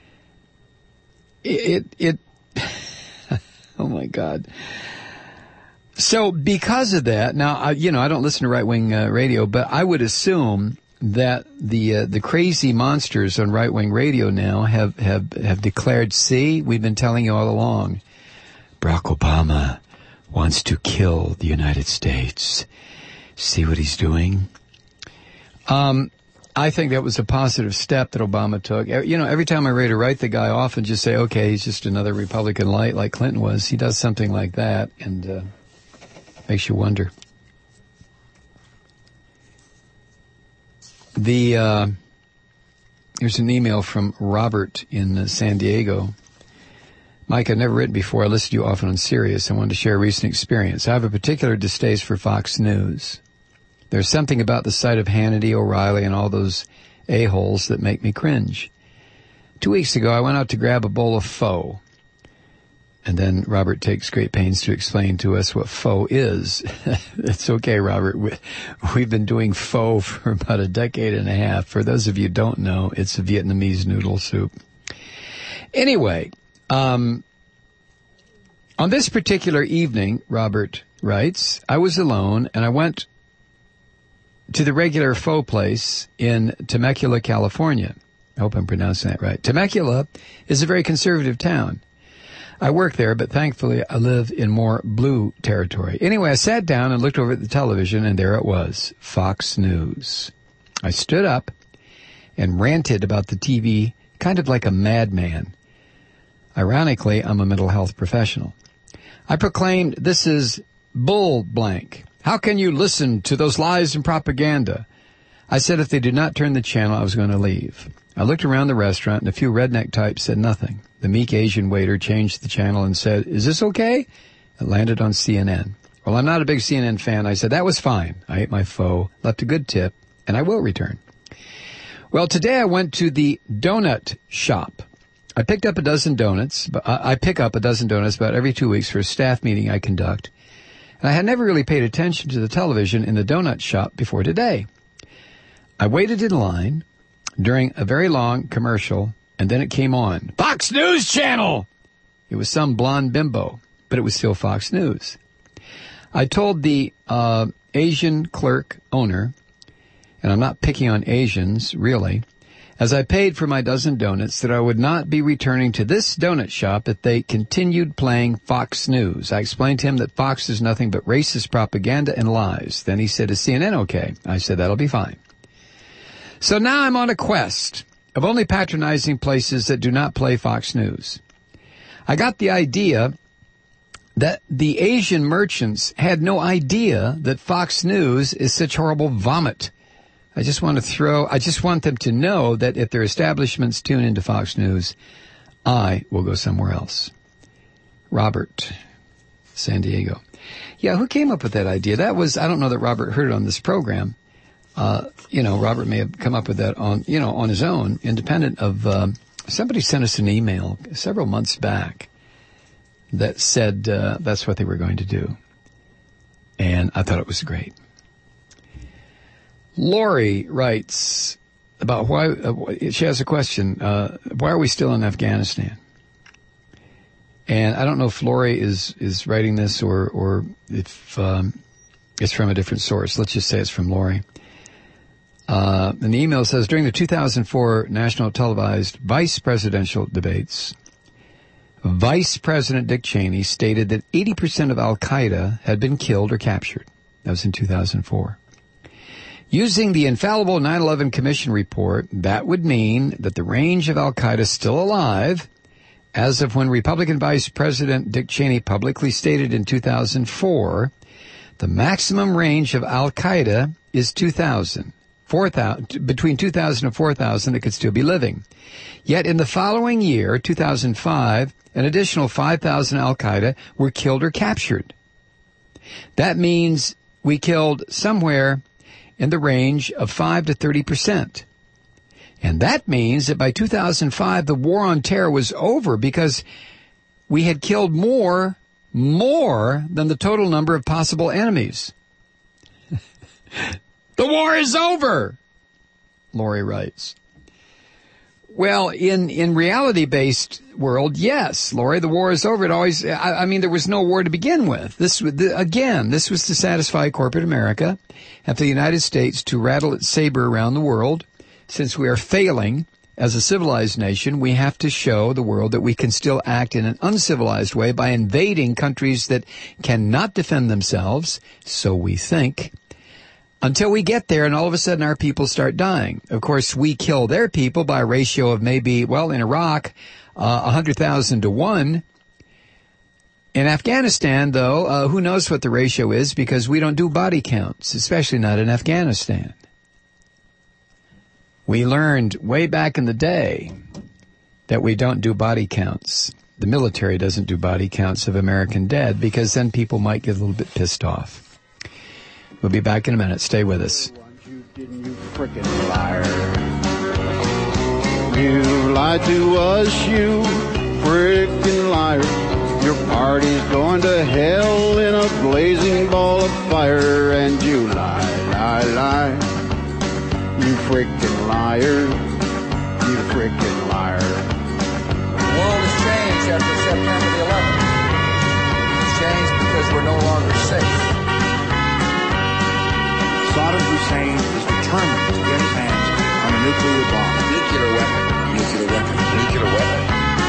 S2: It it. it oh my God. So because of that, now, I, you know, I don't listen to right-wing uh, radio, but I would assume that the uh, the crazy monsters on right-wing radio now have, have, have declared, see, we've been telling you all along, Barack Obama wants to kill the United States. See what he's doing? Um, I think that was a positive step that Obama took. You know, every time I'm ready to write the guy off and just say, okay, he's just another Republican light like Clinton was, he does something like that, and uh makes you wonder. The uh, here's an email from Robert in uh, San Diego. Mike, I've never written before. I listen to you often on Sirius. I wanted to share a recent experience. I have a particular distaste for Fox News. There's something about the sight of Hannity, O'Reilly, and all those a-holes that make me cringe. Two weeks ago, I went out to grab a bowl of pho. And then Robert takes great pains to explain to us what pho is. It's okay, Robert. We, we've been doing pho for about a decade and a half. For those of you who don't know, it's a Vietnamese noodle soup. Anyway, um, on this particular evening, Robert writes, I was alone and I went to the regular pho place in Temecula, California. I hope I'm pronouncing that right. Temecula is a very conservative town. I work there, but thankfully I live in more blue territory. Anyway, I sat down and looked over at the television, and there it was, Fox News. I stood up and ranted about the T V, kind of like a madman. Ironically, I'm a mental health professional. I proclaimed, this is bull blank. How can you listen to those lies and propaganda? I said if they did not turn the channel, I was going to leave. I looked around the restaurant, and a few redneck types said nothing. The meek Asian waiter changed the channel and said, is this okay? It landed on C N N. Well, I'm not a big C N N fan. I said, that was fine. I ate my pho, left a good tip, and I will return. Well, today I went to the donut shop. I picked up a dozen donuts. But I pick up a dozen donuts about every two weeks for a staff meeting I conduct. And I had never really paid attention to the television in the donut shop before today. I waited in line during a very long commercial, and then it came on. Fox News Channel! It was some blonde bimbo, but it was still Fox News. I told the uh, Asian clerk owner, and I'm not picking on Asians, really, as I paid for my dozen donuts, that I would not be returning to this donut shop if they continued playing Fox News. I explained to him that Fox is nothing but racist propaganda and lies. Then he said, is C N N okay? I said, that'll be fine. So now I'm on a quest of only patronizing places that do not play Fox News. I got the idea that the Asian merchants had no idea that Fox News is such horrible vomit I just want to throw, I just want them to know that if their establishments tune into Fox News, I will go somewhere else. Robert, San Diego. Yeah, who came up with that idea? That was, I don't know that Robert heard it on this program. Uh, you know, Robert may have come up with that on, you know, on his own, independent of, um, somebody sent us an email several months back that said uh, that's what they were going to do. And I thought it was great. Lori writes about why, uh, she has a question, uh, why are we still in Afghanistan? And I don't know if Lori is, is writing this or, or if um, it's from a different source. Let's just say it's from Lori. Uh, and the email says, during the two thousand four national televised vice presidential debates, Vice President Dick Cheney stated that eighty percent of Al-Qaeda had been killed or captured. That was in two thousand four. Using the infallible nine eleven Commission report, that would mean that the range of Al-Qaeda still alive, as of when Republican Vice President Dick Cheney publicly stated in two thousand four, the maximum range of Al-Qaeda is two thousand. four thousand, between two thousand and four thousand that could still be living. Yet in the following year, two thousand five, an additional five thousand Al-Qaeda were killed or captured. That means we killed somewhere in the range of five to thirty percent. And that means that by two thousand five, the war on terror was over because we had killed more, more than the total number of possible enemies. The war is over, Lori writes. Well, in, in reality-based world, yes, Lori, the war is over. It always, I, I mean, there was no war to begin with. This, the, again, this was to satisfy corporate America and for the United States to rattle its saber around the world. Since we are failing as a civilized nation, we have to show the world that we can still act in an uncivilized way by invading countries that cannot defend themselves, so we think, until we get there and all of a sudden our people start dying. Of course, we kill their people by a ratio of maybe, well, in Iraq, uh, one hundred thousand to one. In Afghanistan, though, uh, who knows what the ratio is because we don't do body counts, especially not in Afghanistan. We learned way back in the day that we don't do body counts. The military doesn't do body counts of American dead because then people might get a little bit pissed off. We'll be back in a minute. Stay with us.
S1: You didn't, you frickin' liar. You lied to us, you frickin' liar. Your party's going to hell in a blazing ball of fire. And you lie, lie, lie. You frickin' liar. You frickin' liar.
S8: The world has changed after September the eleventh. It's changed because we're no longer safe.
S9: Saddam Hussein is determined to get his hands on a nuclear bomb.
S8: Nuclear weapon. Nuclear weapon. Nuclear weapon.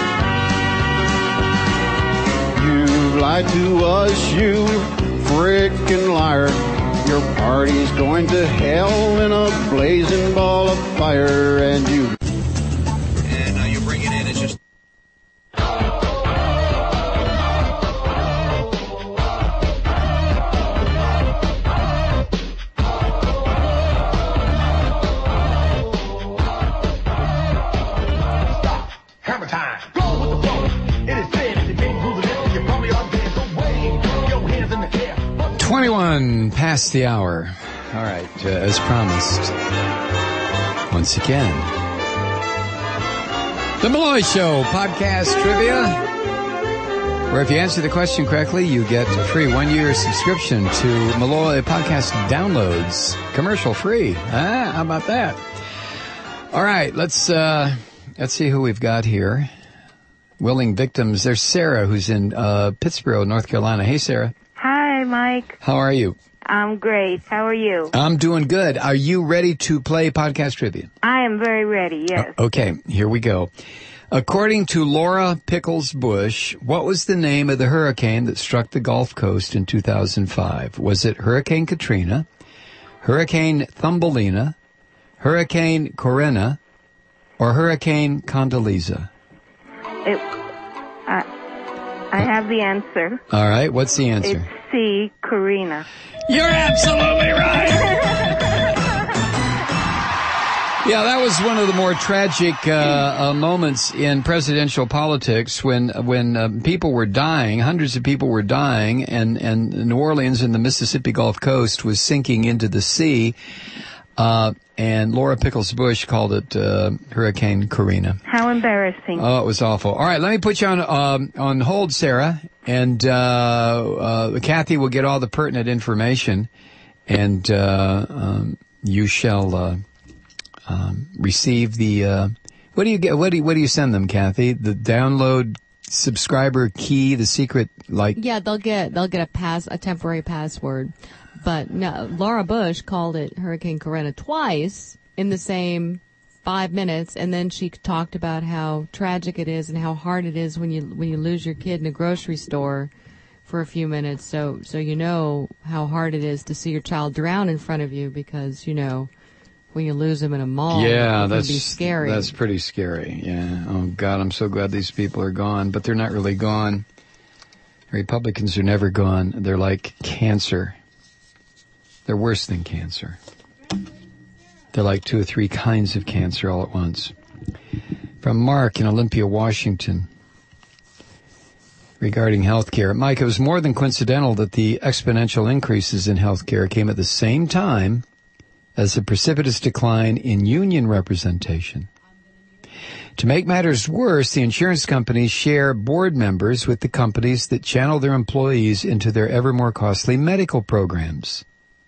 S1: You lied to us, you frickin' liar. Your party's going to hell in a blazing ball of fire, and you...
S8: And now you bring it in, it's just...
S2: twenty-one past the hour. All right, uh, as promised, once again, The Malloy Show podcast trivia, where if you answer the question correctly, you get a free one-year subscription to Malloy podcast downloads, commercial free. Ah, how about that? All right, let's uh, let's see who we've got here. Willing victims. There's Sarah, who's in uh, Pittsburgh, North Carolina. Hey, Sarah.
S10: Hi, Mike.
S2: How are you?
S10: I'm great. How are you?
S2: I'm doing good. Are you ready to play podcast trivia?
S10: I am very ready, yes.
S2: Uh, okay, here we go. According to Laura Pickles Bush, what was the name of the hurricane that struck the Gulf Coast in two thousand five? Was it Hurricane Katrina, Hurricane Thumbelina, Hurricane Corina, or Hurricane Condoleezza?
S10: It, I, I have the answer.
S2: All right, what's the answer?
S10: It's C, Corina.
S2: You're absolutely right. Yeah, that was one of the more tragic uh, uh, moments in presidential politics when when uh, people were dying, hundreds of people were dying, and, and New Orleans and the Mississippi Gulf Coast was sinking into the sea. Uh, and Laura Pickles Bush called it uh, Hurricane Karina.
S10: How embarrassing.
S2: Oh, it was awful. All right, let me put you on um, on hold, Sarah, and uh, uh, Kathy will get all the pertinent information, and uh, um, you shall uh, um, receive the. Uh, what do you get? What do you, what do you send them, Kathy? The download subscriber key, the secret like.
S11: Yeah, they'll get they'll get a pass a temporary password. But no, Laura Bush called it Hurricane Karina twice in the same five minutes, and then she talked about how tragic it is and how hard it is when you when you lose your kid in a grocery store for a few minutes. So so you know how hard it is to see your child drown in front of you, because you know when you lose them in a mall,
S2: yeah,
S11: it can
S2: that's
S11: be scary.
S2: That's pretty scary. Yeah. Oh God, I'm so glad these people are gone, but they're not really gone. Republicans are never gone. They're like cancer. They're worse than cancer. They're like two or three kinds of cancer all at once. From Mark in Olympia, Washington, regarding health care. Mike, it was more than coincidental that the exponential increases in health care came at the same time as the precipitous decline in union representation. To make matters worse, the insurance companies share board members with the companies that channel their employees into their ever more costly medical programs.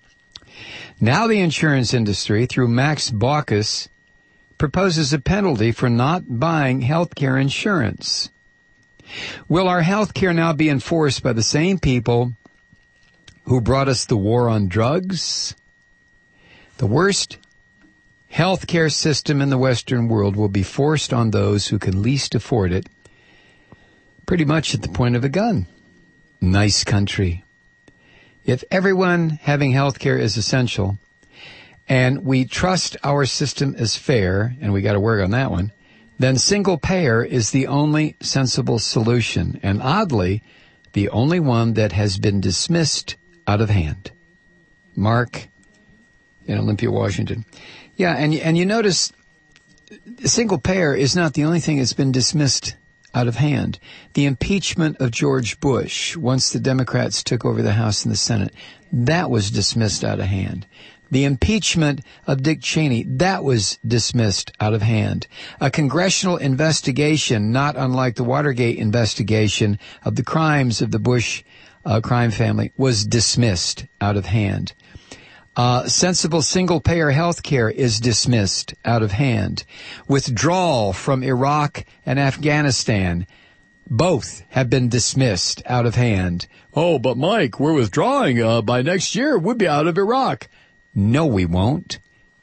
S2: Now the insurance industry, through Max Baucus, proposes a penalty for not buying health care insurance. Will our health care now be enforced by the same people who brought us the war on drugs? The worst health care system in the Western world will be forced on those who can least afford it, pretty much at the point of a gun. Nice country. If everyone having health care is essential, and we trust our system is fair, and we got to work on that one, then single payer is the only sensible solution, and oddly, the only one that has been dismissed out of hand. Mark in Olympia, Washington. Yeah, and and you notice single payer is not the only thing that's been dismissed out of hand. The impeachment of George Bush, once the Democrats took over the House and the Senate, that was dismissed out of hand. The impeachment of Dick Cheney, that was dismissed out of hand. A congressional investigation, not unlike the Watergate investigation of the crimes of the Bush uh, crime family, was dismissed out of hand. Uh, sensible single-payer health care is dismissed out of hand. Withdrawal from Iraq and Afghanistan, both have been dismissed out of hand. Oh, but Mike, we're withdrawing. Uh, by next year, we'll be out of Iraq. No, we won't.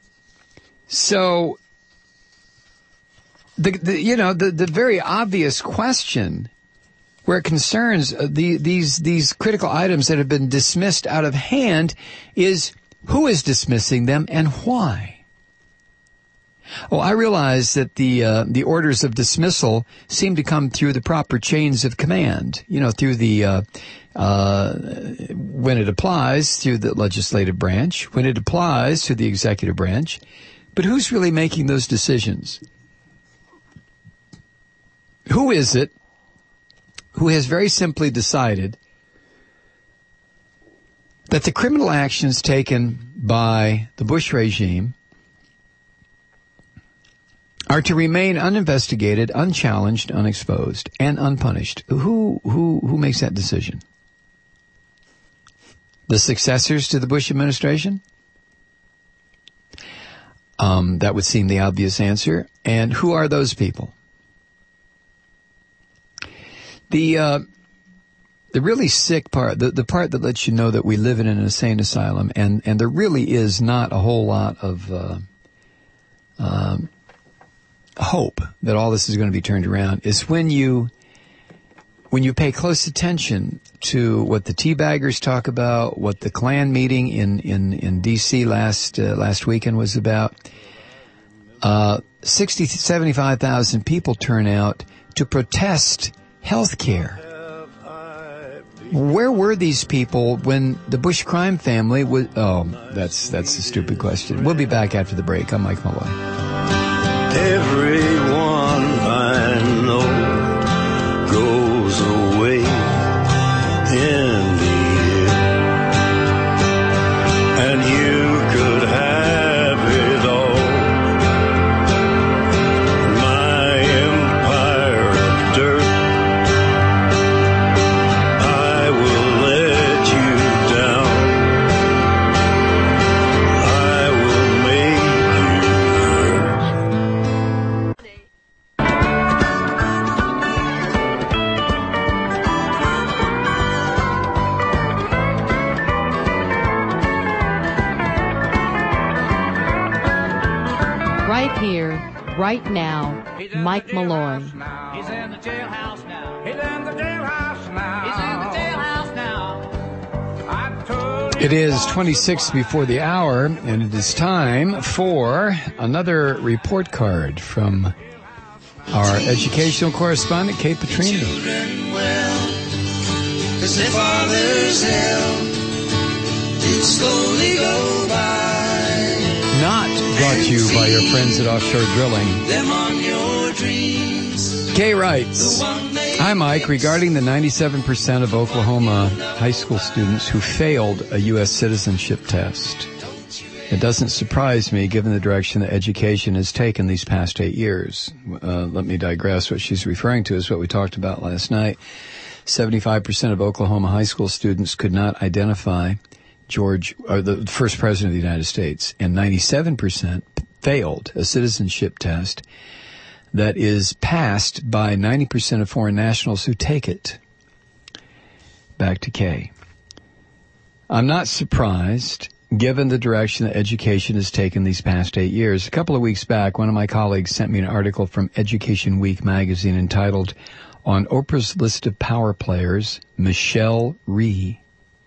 S2: So, the, the you know, the, the very obvious question where it concerns uh, the, these these critical items that have been dismissed out of hand is, who is dismissing them and why? Oh, I realize that the uh, the orders of dismissal seem to come through the proper chains of command. You know, through the uh, uh, when it applies through the legislative branch, when it applies to the executive branch. But who's really making those decisions? Who is it who has very simply decided that the criminal actions taken by the Bush regime are to remain uninvestigated, unchallenged, unexposed, and unpunished? Who who who makes that decision? The successors to the Bush administration? Um, that would seem the obvious answer. And who are those people? The uh, the really sick part, the, the part that lets you know that we live in an insane asylum, and, and there really is not a whole lot of uh, um, hope that all this is going to be turned around, is when you when you pay close attention to what the teabaggers talk about, what the Klan meeting in in in D C last uh, last weekend was about. Uh, sixty, seventy-five thousand people turn out to protest health care. Where were these people when the Bush crime family was... Oh, that's that's a stupid question. We'll be back after the break. I'm Mike Malloy.
S12: Everyone I know goes away in the end, and you could have it all. My empire of dirt, I will let you down. I will make you hurt.
S3: Right here, right now, Mike Malloy.
S7: He's in the jailhouse now. He's in the jailhouse now. He's in the jailhouse now. I told you
S2: It is twenty-six before the hour, and it is time for another report card from our educational correspondent, Kate Petrini.
S13: Children well, 'cause their father's hell did slowly go by.
S2: Not brought to you by your friends at Offshore Drilling.
S13: Them on your dreams.
S2: Kay writes, Hi, Mike. Regarding the ninety-seven percent of Oklahoma high school students who failed a U S citizenship test, it doesn't surprise me given the direction that education has taken these past eight years. Uh, let me digress. What she's referring to is what we talked about last night. seventy-five percent of Oklahoma high school students could not identify George, or the first president of the United States, and ninety-seven percent failed a citizenship test that is passed by ninety percent of foreign nationals who take it. Back to Kay. I'm not surprised, given the direction that education has taken these past eight years. A couple of weeks back, one of my colleagues sent me an article from Education Week magazine entitled, On Oprah's List of Power Players, Michelle Rhee.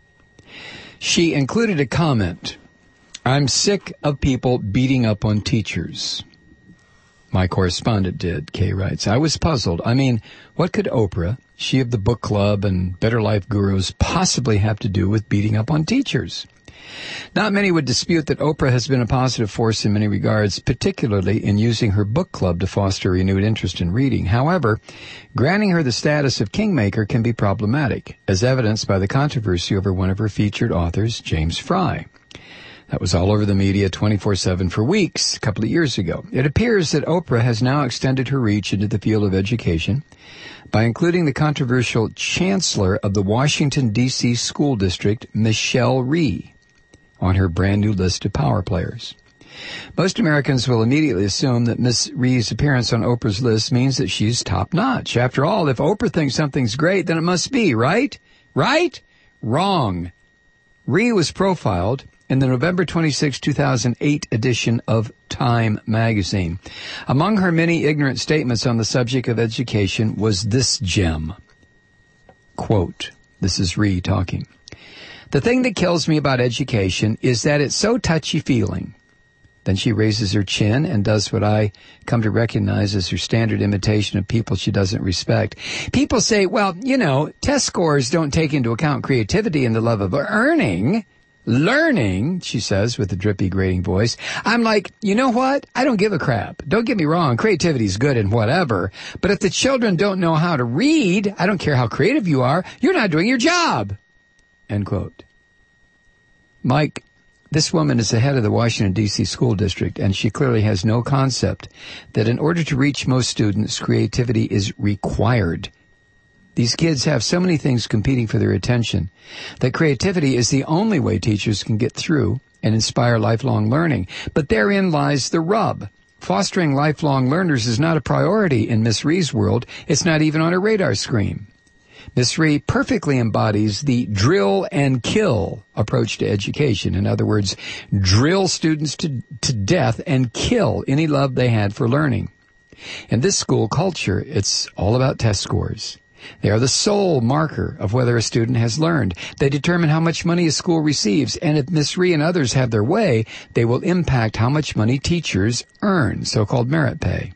S2: She included a comment, I'm sick of people beating up on teachers. My correspondent did, Kay writes. I was puzzled. I mean, what could Oprah, she of the book club and Better Life Gurus, possibly have to do with beating up on teachers? Not many would dispute that Oprah has been a positive force in many regards, particularly in using her book club to foster a renewed interest in reading. However, granting her the status of kingmaker can be problematic, as evidenced by the controversy over one of her featured authors, James Frey. That was all over the media twenty-four seven for weeks a couple of years ago. It appears that Oprah has now extended her reach into the field of education by including the controversial chancellor of the Washington, D C school district, Michelle Rhee, on her brand new list of power players. Most Americans will immediately assume that Miss Rhee's appearance on Oprah's list means that she's top-notch. After all, if Oprah thinks something's great, then it must be, right? Right? Wrong. Rhee was profiled in the November twenty-sixth, two thousand eight edition of Time magazine. Among her many ignorant statements on the subject of education was this gem. Quote, this is Rhee talking. The thing that kills me about education is that it's so touchy-feeling. Then she raises her chin and does what I come to recognize as her standard imitation of people she doesn't respect. People say, well, you know, test scores don't take into account creativity and the love of earning. Learning, she says with a drippy, grating voice. I'm like, you know what? I don't give a crap. Don't get me wrong. Creativity's good and whatever. But if the children don't know how to read, I don't care how creative you are, you're not doing your job. End quote. Mike, this woman is the head of the Washington, D C school district, and she clearly has no concept that in order to reach most students, creativity is required. These kids have so many things competing for their attention that creativity is the only way teachers can get through and inspire lifelong learning. But therein lies the rub. Fostering lifelong learners is not a priority in Miss Rhee's world. It's not even on her radar screen. Miss Rhee perfectly embodies the drill and kill approach to education. In other words, drill students to, to death and kill any love they had for learning. In this school culture, it's all about test scores. They are the sole marker of whether a student has learned. They determine how much money a school receives, and if Miss Rhee and others have their way, they will impact how much money teachers earn, so-called merit pay.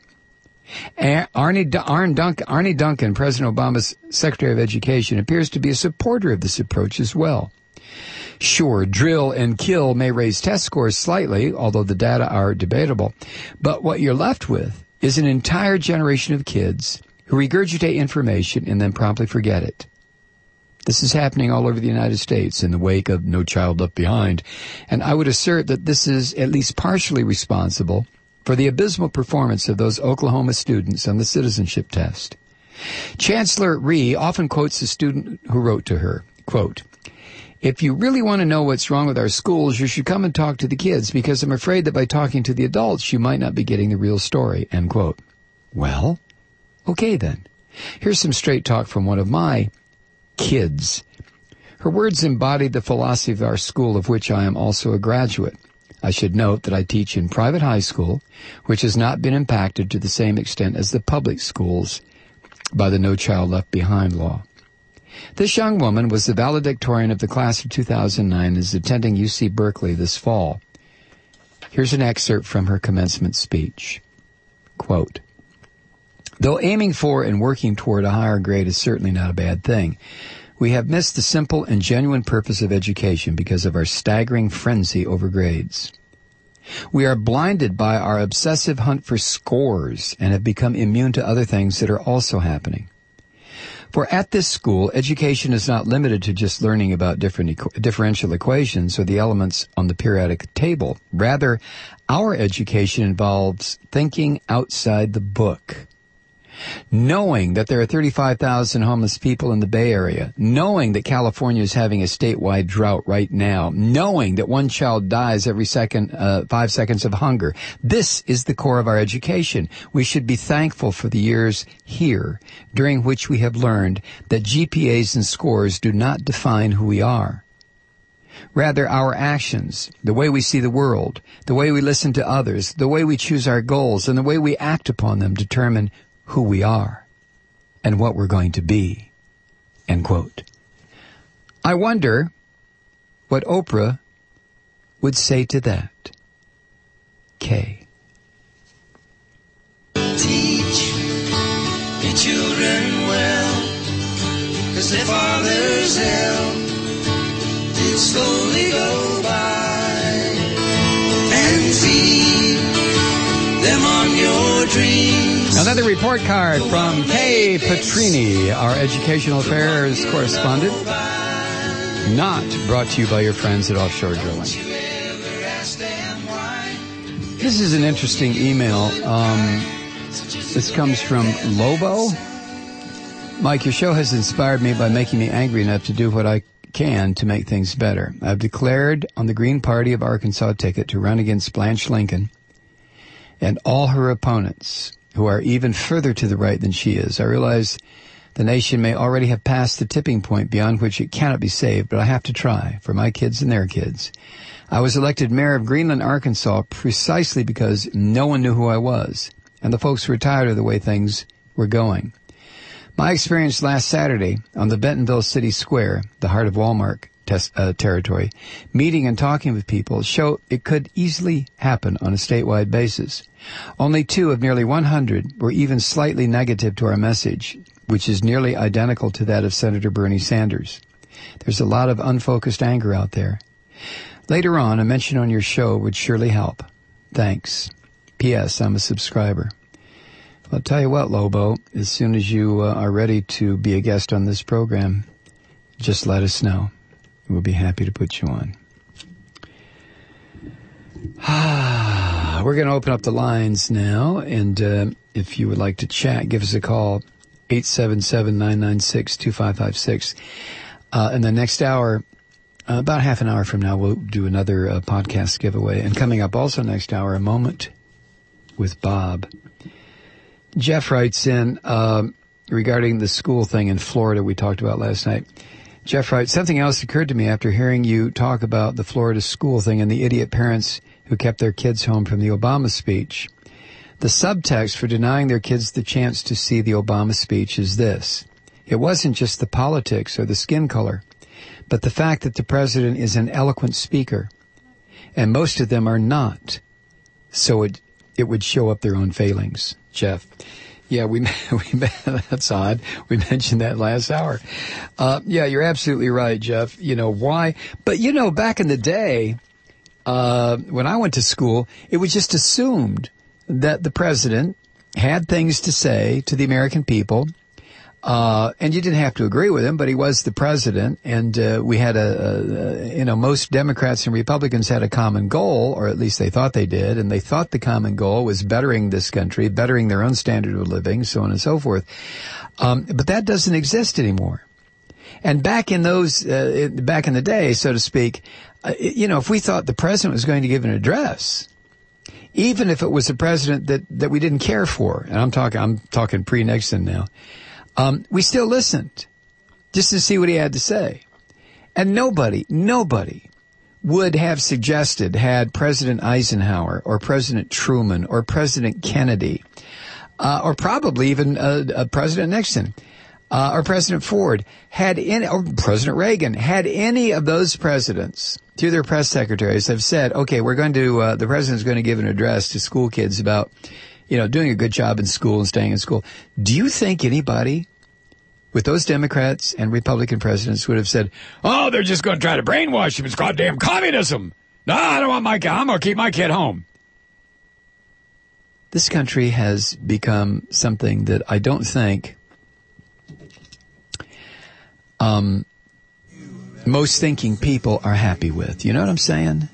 S2: Arne, Arne, Duncan, Arne Duncan, President Obama's Secretary of Education, appears to be a supporter of this approach as well. Sure, drill and kill may raise test scores slightly, although the data are debatable. But what you're left with is an entire generation of kids who regurgitate information and then promptly forget it. This is happening all over the United States in the wake of No Child Left Behind. And I would assert that this is at least partially responsible for the abysmal performance of those Oklahoma students on the citizenship test. Chancellor Rhee often quotes a student who wrote to her, quote, "If you really want to know what's wrong with our schools, you should come and talk to the kids, because I'm afraid that by talking to the adults, you might not be getting the real story," end quote. Well, okay then. Here's some straight talk from one of my kids. Her words embodied the philosophy of our school, of which I am also a graduate. I should note that I teach in private high school, which has not been impacted to the same extent as the public schools by the No Child Left Behind law. This young woman was the valedictorian of the class of two thousand nine and is attending U C Berkeley this fall. Here's an excerpt from her commencement speech. Quote, "Though aiming for and working toward a higher grade is certainly not a bad thing, we have missed the simple and genuine purpose of education because of our staggering frenzy over grades. We are blinded by our obsessive hunt for scores and have become immune to other things that are also happening. For at this school, education is not limited to just learning about different equ- differential equations or the elements on the periodic table. Rather, our education involves thinking outside the book. Knowing that there are thirty-five thousand homeless people in the Bay Area, knowing that California is having a statewide drought right now, knowing that one child dies every second, uh, five seconds of hunger. This is the core of our education. We should be thankful for the years here, during which we have learned that G P As and scores do not define who we are. Rather, our actions, the way we see the world, the way we listen to others, the way we choose our goals, and the way we act upon them determine who we are and what we're going to be." End quote. I wonder what Oprah would say to that. K.
S13: Teach your children well, 'cause their father's hell did slowly go by, and feed them on your dreams.
S2: Another report card from Kay Petrini, our educational affairs correspondent. Not brought to you by your friends at Offshore Drilling. This is an interesting email. Um, this comes from Lobo. "Mike, your show has inspired me by making me angry enough to do what I can to make things better. I've declared on the Green Party of Arkansas ticket to run against Blanche Lincoln and all her opponents, who are even further to the right than she is. I realize the nation may already have passed the tipping point beyond which it cannot be saved, but I have to try for my kids and their kids. I was elected mayor of Greenland, Arkansas, precisely because no one knew who I was, and the folks were tired of the way things were going. My experience last Saturday on the Bentonville City Square, the heart of Walmart Test, uh, territory, meeting and talking with people, show it could easily happen on a statewide basis. Only two of nearly one hundred were even slightly negative to our message, which is nearly identical to that of Senator Bernie Sanders. There's a lot of unfocused anger out there. Later on, a mention on your show would surely help. Thanks. P S. I'm a subscriber." I'll tell you what, Lobo, as soon as you uh, are ready to be a guest on this program, just let us know. We'll be happy to put you on. We're going to open up the lines now, and uh, if you would like to chat, give us a call, eight seven seven, nine nine six, two five five six. Uh, in the next hour, uh, about half an hour from now, we'll do another uh, podcast giveaway. And coming up also next hour, a moment with Bob. Jeff writes in uh, regarding the school thing in Florida we talked about last night. Jeff writes, "Something else occurred to me after hearing you talk about the Florida school thing and the idiot parents who kept their kids home from the Obama speech. The subtext for denying their kids the chance to see the Obama speech is this. It wasn't just the politics or the skin color, but the fact that the president is an eloquent speaker, and most of them are not. So it, it would show up their own failings." Jeff, Yeah, we, we that's odd. We mentioned that last hour. Uh, yeah, you're absolutely right, Jeff. You know, why? But, you know, back in the day, uh, when I went to school, it was just assumed that the president had things to say to the American people. Uh, and you didn't have to agree with him, but he was the president, and uh, we had a, a, you know, most Democrats and Republicans had a common goal, or at least they thought they did, and they thought the common goal was bettering this country, bettering their own standard of living, so on and so forth. Um, but that doesn't exist anymore. And back in those, uh, back in the day, so to speak, uh, you know, if we thought the president was going to give an address, even if it was a president that, that we didn't care for, and I'm talking, I'm talking pre-Nixon now, Um, we still listened just to see what he had to say. And nobody, nobody would have suggested, had President Eisenhower or President Truman or President Kennedy, uh, or probably even uh, uh, President Nixon, uh, or President Ford, had any, or President Reagan, had any of those presidents, through their press secretaries, have said, okay, we're going to, uh, the president's going to give an address to school kids about, you know, doing a good job in school and staying in school. Do you think anybody with those Democrats and Republican presidents would have said, oh, they're just going to try to brainwash him. It's goddamn communism. No, I don't want my kid. I'm going to keep my kid home. This country has become something that I don't think um, most thinking people are happy with. You know what I'm saying?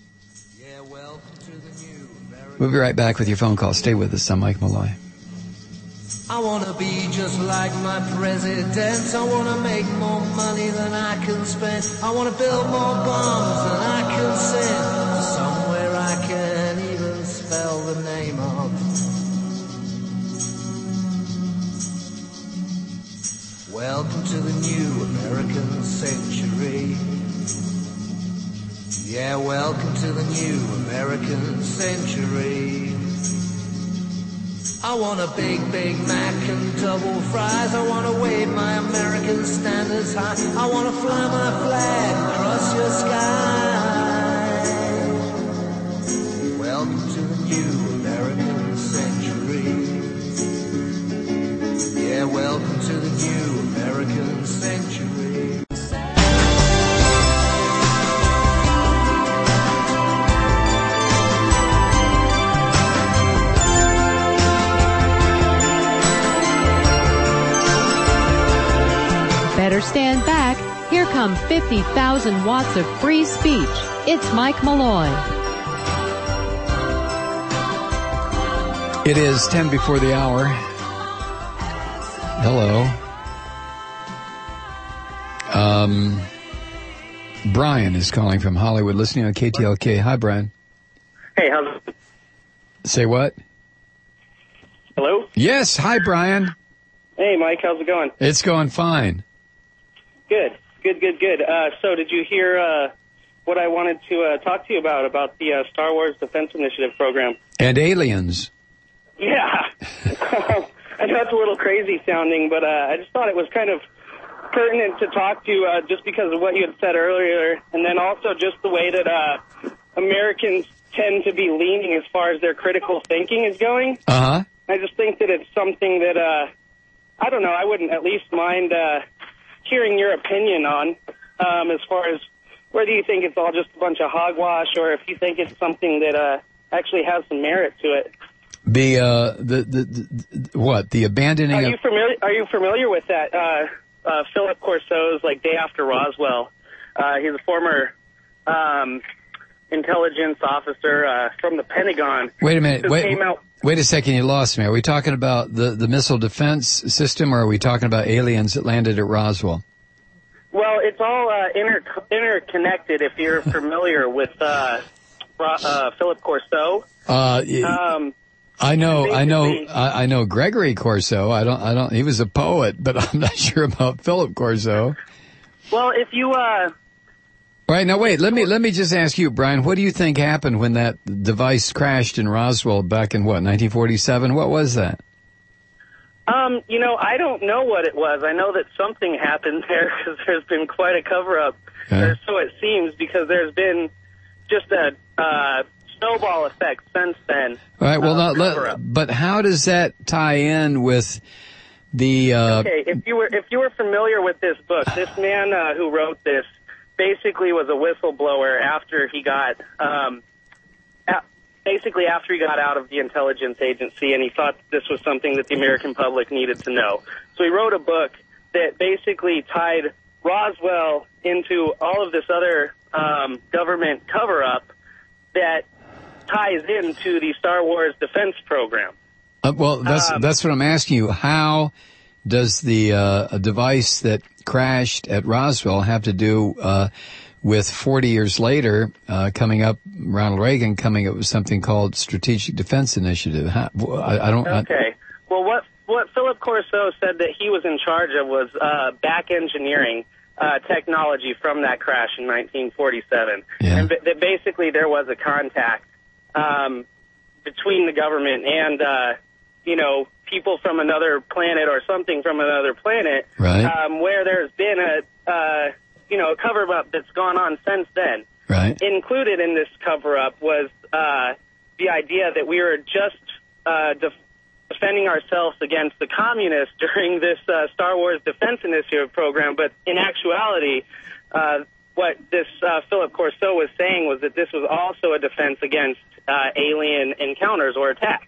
S2: We'll be right back with your phone call. Stay with us. I'm Mike Malloy.
S13: I want to be just like my president. I want to make more money than I can spend. I want to build more bombs than I can send to somewhere I can't even spell the name of. Welcome to the new American century. Yeah, welcome to the new American century. I want a big, big Mac and double fries. I want to wave my American standards high. I want to fly my flag across your sky. Welcome to the new American century. Yeah, welcome to the new American century.
S3: Better stand back. Here come fifty thousand watts of free speech. It's Mike Malloy.
S2: It is ten before the hour. Hello. Um, Brian is calling from Hollywood, listening on K T L K. Hi, Brian.
S14: Hey, how's it?
S2: Say what?
S14: Hello?
S2: Yes. Hi, Brian.
S14: Hey, Mike, how's it going?
S2: It's going fine.
S14: Good, good, good, good. Uh, so did you hear uh, what I wanted to uh, talk to you about, about the uh, Star Wars Defense Initiative program?
S2: And aliens.
S14: Yeah. I know it's a little crazy sounding, but uh, I just thought it was kind of pertinent to talk to uh, just because of what you had said earlier, and then also just the way that uh, Americans tend to be leaning as far as their critical thinking is going.
S2: Uh-huh.
S14: I just think that it's something that, uh, I don't know, I wouldn't at least mind uh, hearing your opinion on, um, as far as whether you think it's all just a bunch of hogwash or if you think it's something that uh, actually has some merit to it.
S2: The, uh, the, the, the, what, the abandoning
S14: Are
S2: of...
S14: you familiar, are you familiar with that, uh, uh, Philip Corso's, like, Day After Roswell? Uh, he's a former um, intelligence officer uh, from the Pentagon.
S2: Wait a minute,
S14: who
S2: wait,
S14: came out.
S2: wait a second, you lost me. Are we talking about the, the missile defense system, or are we talking about aliens that landed at Roswell?
S14: Well, it's all uh, inter- interconnected if you're familiar with uh, uh, Philip Corso.
S2: Uh,
S14: Um,
S2: I know, I know,
S14: basically-
S2: I, I know Gregory Corso. I don't, I don't, he was a poet, but I'm not sure about Philip Corso.
S14: well, if you... Uh,
S2: Right, now wait, let me, let me just ask you, Brian, what do you think happened when that device crashed in Roswell back in, what, nineteen forty-seven? What was that?
S14: Um, you know, I don't know what it was. I know that something happened there because there's been quite a cover-up,
S2: Yeah.
S14: or so it seems, because there's been just a uh, snowball effect since then.
S2: All right. Well,
S14: uh,
S2: not, let, but how does that tie in with the? Uh,
S14: okay, if you were if you were familiar with this book, this man uh, who wrote this basically was a whistleblower after he got. Um, a- Basically, after he got out of the intelligence agency, and he thought this was something that the American public needed to know. So he wrote a book that basically tied Roswell into all of this other um, government cover-up that ties into the Star Wars defense program.
S2: uh, well, that's
S14: Um,
S2: that's what I'm asking you. How does the uh, a device that crashed at Roswell have to do uh, with forty years later uh, coming up, Ronald Reagan coming up with something called Strategic Defense Initiative? How, I, I don't.
S14: Okay. Well, what what Philip Corso said that he was in charge of was uh, back engineering uh, technology from that crash in nineteen forty-seven,
S2: Yeah.
S14: and b- that basically there was a contact um, between the government and uh, you know people from another planet or something from another planet,
S2: Right.
S14: um, where there's been a uh, you know a cover-up that's gone on since then.
S2: Right.
S14: Included in this cover-up was uh, the idea that we were just uh, def- defending ourselves against the communists during this uh, Star Wars Defense Initiative program, but in actuality, uh, what this uh, Philip Corso was saying was that this was also a defense against uh, alien encounters or attacks.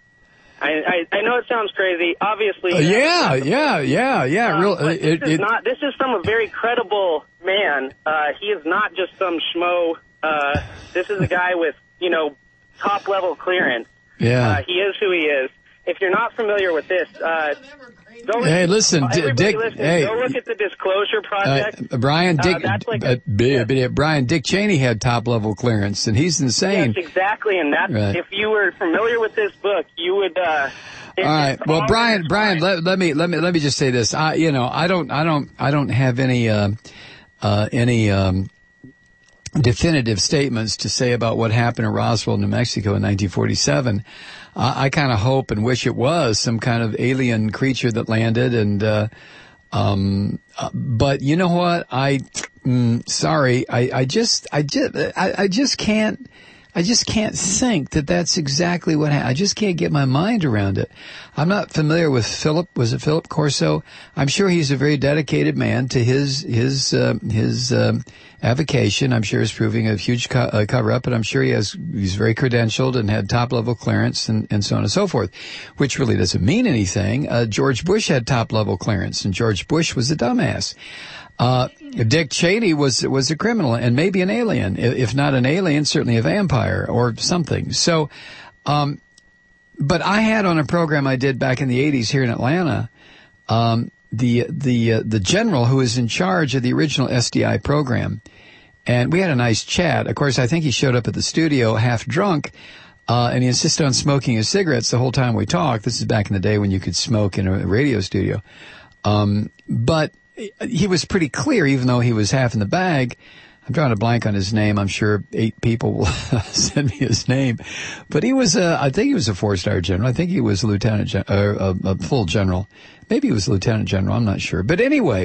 S14: I, I, I know it sounds crazy. Obviously,
S2: Uh, yeah, yeah, yeah, yeah.
S14: um,
S2: Real.
S14: but
S2: It,
S14: this is
S2: it,
S14: not. This is from a very credible man. Uh, he is not just some schmo. Uh, this is a guy with you know top level clearance.
S2: Yeah.
S14: Uh, he is who he is. If you're not familiar with this, uh, go.
S2: Hey, listen, D-
S14: everybody
S2: Dick.
S14: listen,
S2: Hey,
S14: go look at the Disclosure Project.
S2: Uh, Brian Dick,
S14: Uh, that's like
S2: uh, b- b- Brian Dick Cheney had top level clearance, and he's insane.
S14: Yes, exactly. And that's
S2: Right.
S14: if you were familiar with this book, you would. Uh, it-
S2: All right.
S14: it's
S2: Well,
S14: all
S2: Brian, Brian, let, let me let me let me just say this. I, you know, I don't, I don't, I don't have any, uh, uh, any um, definitive statements to say about what happened in Roswell, New Mexico, in nineteen forty-seven. Uh, I kind of hope and wish it was some kind of alien creature that landed, and uh, um, uh, but you know what? I, mm, sorry, I, I just, I just, I, I just can't. I just can't think that that's exactly what happened. I just can't get my mind around it. I'm not familiar with Philip. Was it Philip Corso? I'm sure he's a very dedicated man to his his uh, his um, avocation. I'm sure he's proving a huge co- uh, cover up, but I'm sure he has he's very credentialed and had top level clearance and, and so on and so forth, which really doesn't mean anything. Uh, George Bush had top level clearance, and George Bush was a dumbass. Uh, Dick Cheney was was a criminal and maybe an alien, if not an alien, certainly a vampire or something. So, um, but I had on a program I did back in the eighties here in Atlanta, um, the the uh, the general who was in charge of the original S D I program, and we had a nice chat. Of course, I think he showed up at the studio half drunk. Uh, and he insisted on smoking his cigarettes the whole time we talked. This is back in the day when you could smoke in a radio studio. Um, but he was pretty clear, even though he was half in the bag. I'm drawing a blank on his name. I'm sure eight people will send me his name. But he was a, I think he was a four-star general. I think he was a lieutenant, gen- uh, a, a full general. Maybe he was a lieutenant general. I'm not sure. But anyway,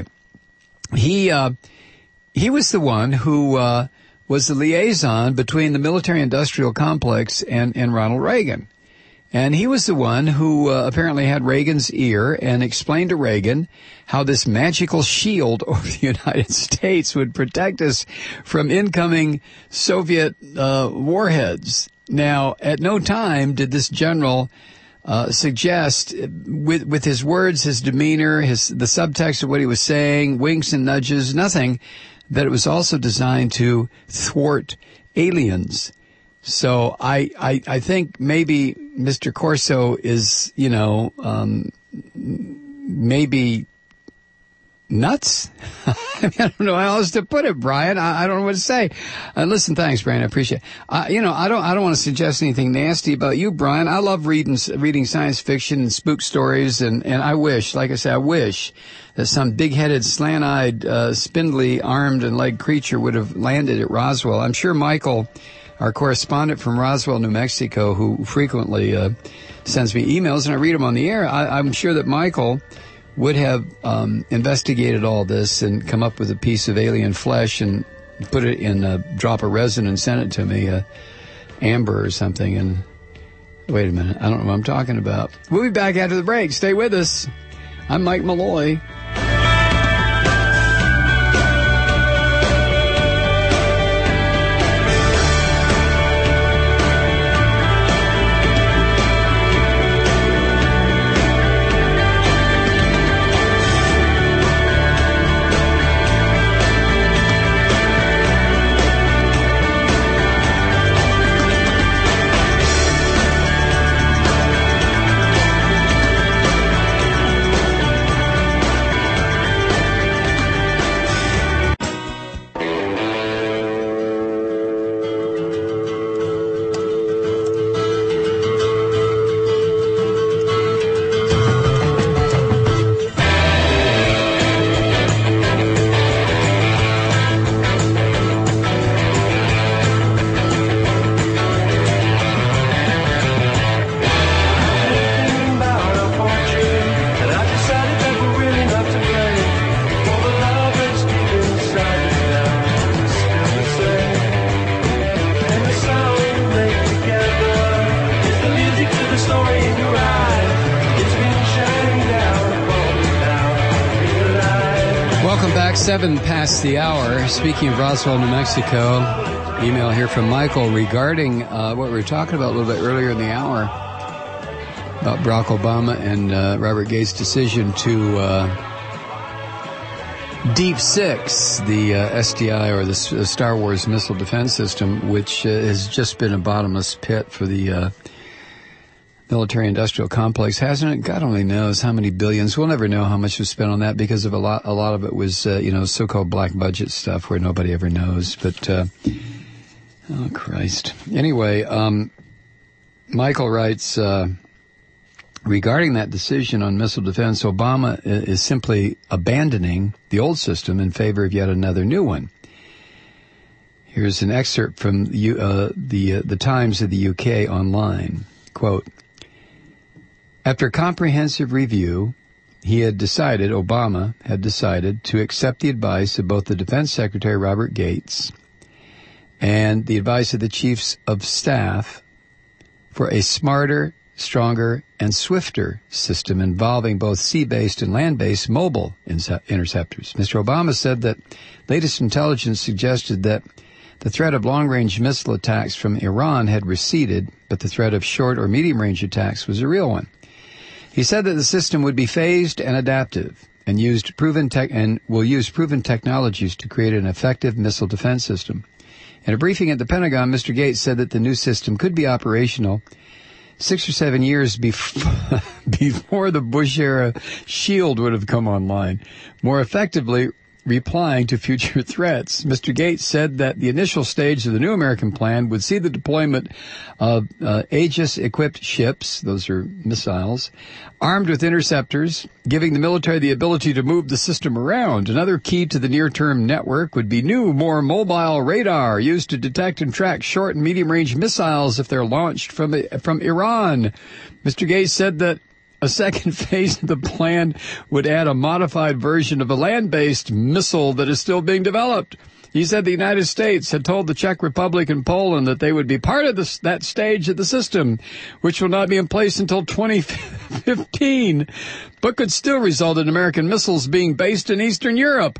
S2: he, uh, he was the one who, uh, was the liaison between the military-industrial complex and, and Ronald Reagan. And he was the one who uh, apparently had Reagan's ear and explained to Reagan how this magical shield over the United States would protect us from incoming Soviet uh, warheads. Now, at no time did this general uh, suggest, with with his words, his demeanor, his the subtext of what he was saying, winks and nudges, nothing, that it was also designed to thwart aliens. So I, I, I think maybe Mister Corso is, you know, um, maybe nuts. I mean, I don't know how else to put it, Brian. I, I don't know what to say. Uh, listen, thanks, Brian. I appreciate it. Uh, you know, I don't, I don't want to suggest anything nasty about you, Brian. I love reading, reading science fiction and spook stories, and, and I wish, like I said, I wish that some big-headed, slant-eyed, uh, spindly armed and legged creature would have landed at Roswell. I'm sure Michael, our correspondent from Roswell, New Mexico, who frequently uh, sends me emails, and I read them on the air, I, I'm sure that Michael would have um, investigated all this and come up with a piece of alien flesh and put it in a drop of resin and sent it to me. Uh, amber or something. And wait a minute, I don't know what I'm talking about. We'll be back after the break. Stay with us. I'm Mike Malloy. Seven past the hour. Speaking of Roswell, New Mexico, email here from Michael regarding uh, what we were talking about a little bit earlier in the hour about Barack Obama and uh, Robert Gates' decision to uh, Deep Six, the uh, S D I or the Star Wars Missile Defense System, which uh, has just been a bottomless pit for the uh, military-industrial complex, hasn't it? God only knows how many billions. We'll never know how much was spent on that because of a lot. A lot of it was, uh, you know, so-called black budget stuff where nobody ever knows. But uh, oh Christ. Anyway, um, Michael writes uh, regarding that decision on missile defense, Obama is simply abandoning the old system in favor of yet another new one. Here's an excerpt from the uh, the, uh, the Times of the U K online. Quote, after comprehensive review, he had decided, Obama had decided, to accept the advice of both the Defense Secretary Robert Gates and the advice of the Chiefs of Staff for a smarter, stronger, and swifter system involving both sea-based and land-based mobile interceptors. Mister Obama said that latest intelligence suggested that the threat of long-range missile attacks from Iran had receded, but the threat of short or medium-range attacks was a real one. He said that the system would be phased and adaptive and used proven tech and will use proven technologies to create an effective missile defense system. In a briefing at the Pentagon, Mister Gates said that the new system could be operational six or seven years before, before the Bush-era SHIELD would have come online, more effectively replying to future threats. Mister Gates said that the initial stage of the new American plan would see the deployment of uh, Aegis-equipped ships, those are missiles, armed with interceptors, giving the military the ability to move the system around. Another key to the near-term network would be new, more mobile radar used to detect and track short and medium-range missiles if they're launched from from Iran. Mister Gates said that a second phase of the plan would add a modified version of a land-based missile that is still being developed. He said the United States had told the Czech Republic and Poland that they would be part of this, that stage of the system, which will not be in place until twenty fifteen, but could still result in American missiles being based in Eastern Europe.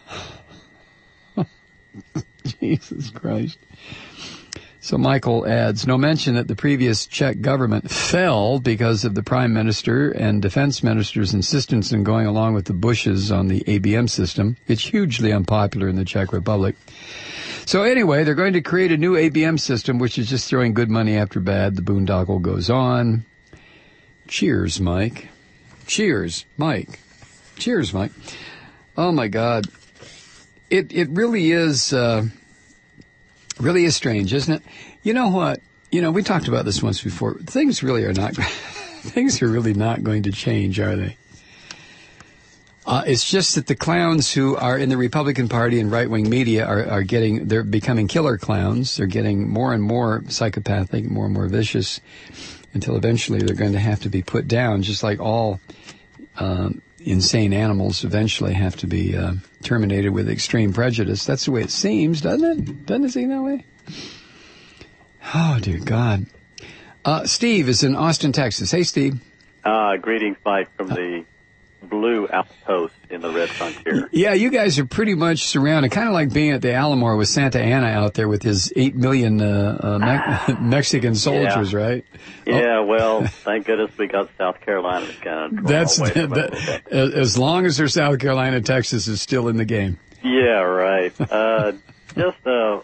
S2: Jesus Christ. So Michael adds, no mention that the previous Czech government fell because of the Prime Minister and Defense Minister's insistence in going along with the Bushes on the A B M system. It's hugely unpopular in the Czech Republic. So anyway, they're going to create a new A B M system, which is just throwing good money after bad. The boondoggle goes on. Cheers, Mike. Cheers, Mike. Cheers, Mike. Oh, my God. It, it really is... Uh, Really is strange, isn't it? You know what? You know, we talked about this once before. Things really are not, things are really not going to change, are they? Uh, it's just that the clowns who are in the Republican Party and right-wing media are, are getting, they're becoming killer clowns. They're getting more and more psychopathic, more and more vicious, until eventually they're going to have to be put down, just like all um, insane animals eventually have to be uh, terminated with extreme prejudice. That's the way it seems, doesn't it? Doesn't it seem that way? Oh, dear God. Uh, Steve is in Austin, Texas. Hey, Steve.
S15: Uh, greetings, Mike, from the blue outpost in the red frontier.
S2: Yeah, you guys are pretty much surrounded, kind of like being at the Alamo with Santa Anna out there with his eight million uh, uh, Me- Mexican soldiers,
S15: yeah.
S2: right?
S15: Yeah, oh. Well, thank goodness we got South Carolina. Kind of
S2: That's that, that, as long as they're South Carolina, Texas is still in the game.
S15: Yeah, right. Uh, just uh,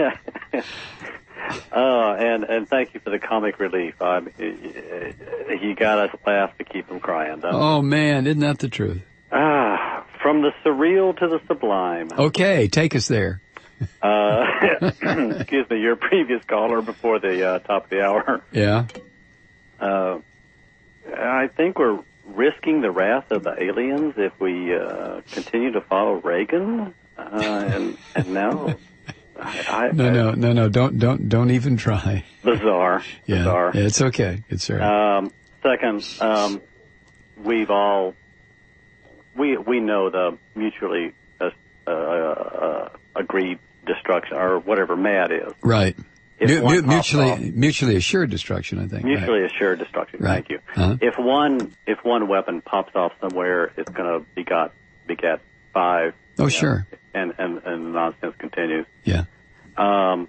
S15: uh, and and thank you for the comic relief. Um, you got us laugh to keep them crying.
S2: Oh man, isn't that the truth?
S15: Ah, from the surreal to the sublime.
S2: Okay, take us there.
S15: Uh, excuse me, your previous caller before the uh, top of the hour.
S2: Yeah.
S15: Uh, I think we're risking the wrath of the aliens if we uh, continue to follow Reagan. Uh, and and now, I, I,
S2: no, no, no, no, don't, don't, don't even try.
S15: Bizarre.
S2: Yeah,
S15: bizarre.
S2: Yeah, it's okay. It's all right.
S15: Um, second, um, we've all we we know the mutually uh, uh, agreed destruction or whatever MAD is.
S2: Right. Mu- mu- mutually
S15: off,
S2: mutually assured destruction, I think.
S15: Mutually
S2: right.
S15: assured destruction.
S2: Right.
S15: Thank you.
S2: Uh-huh.
S15: If one if one weapon pops off somewhere, it's going to begot beget five.
S2: Oh,
S15: know,
S2: sure.
S15: And, and and the nonsense continues.
S2: Yeah.
S15: Um,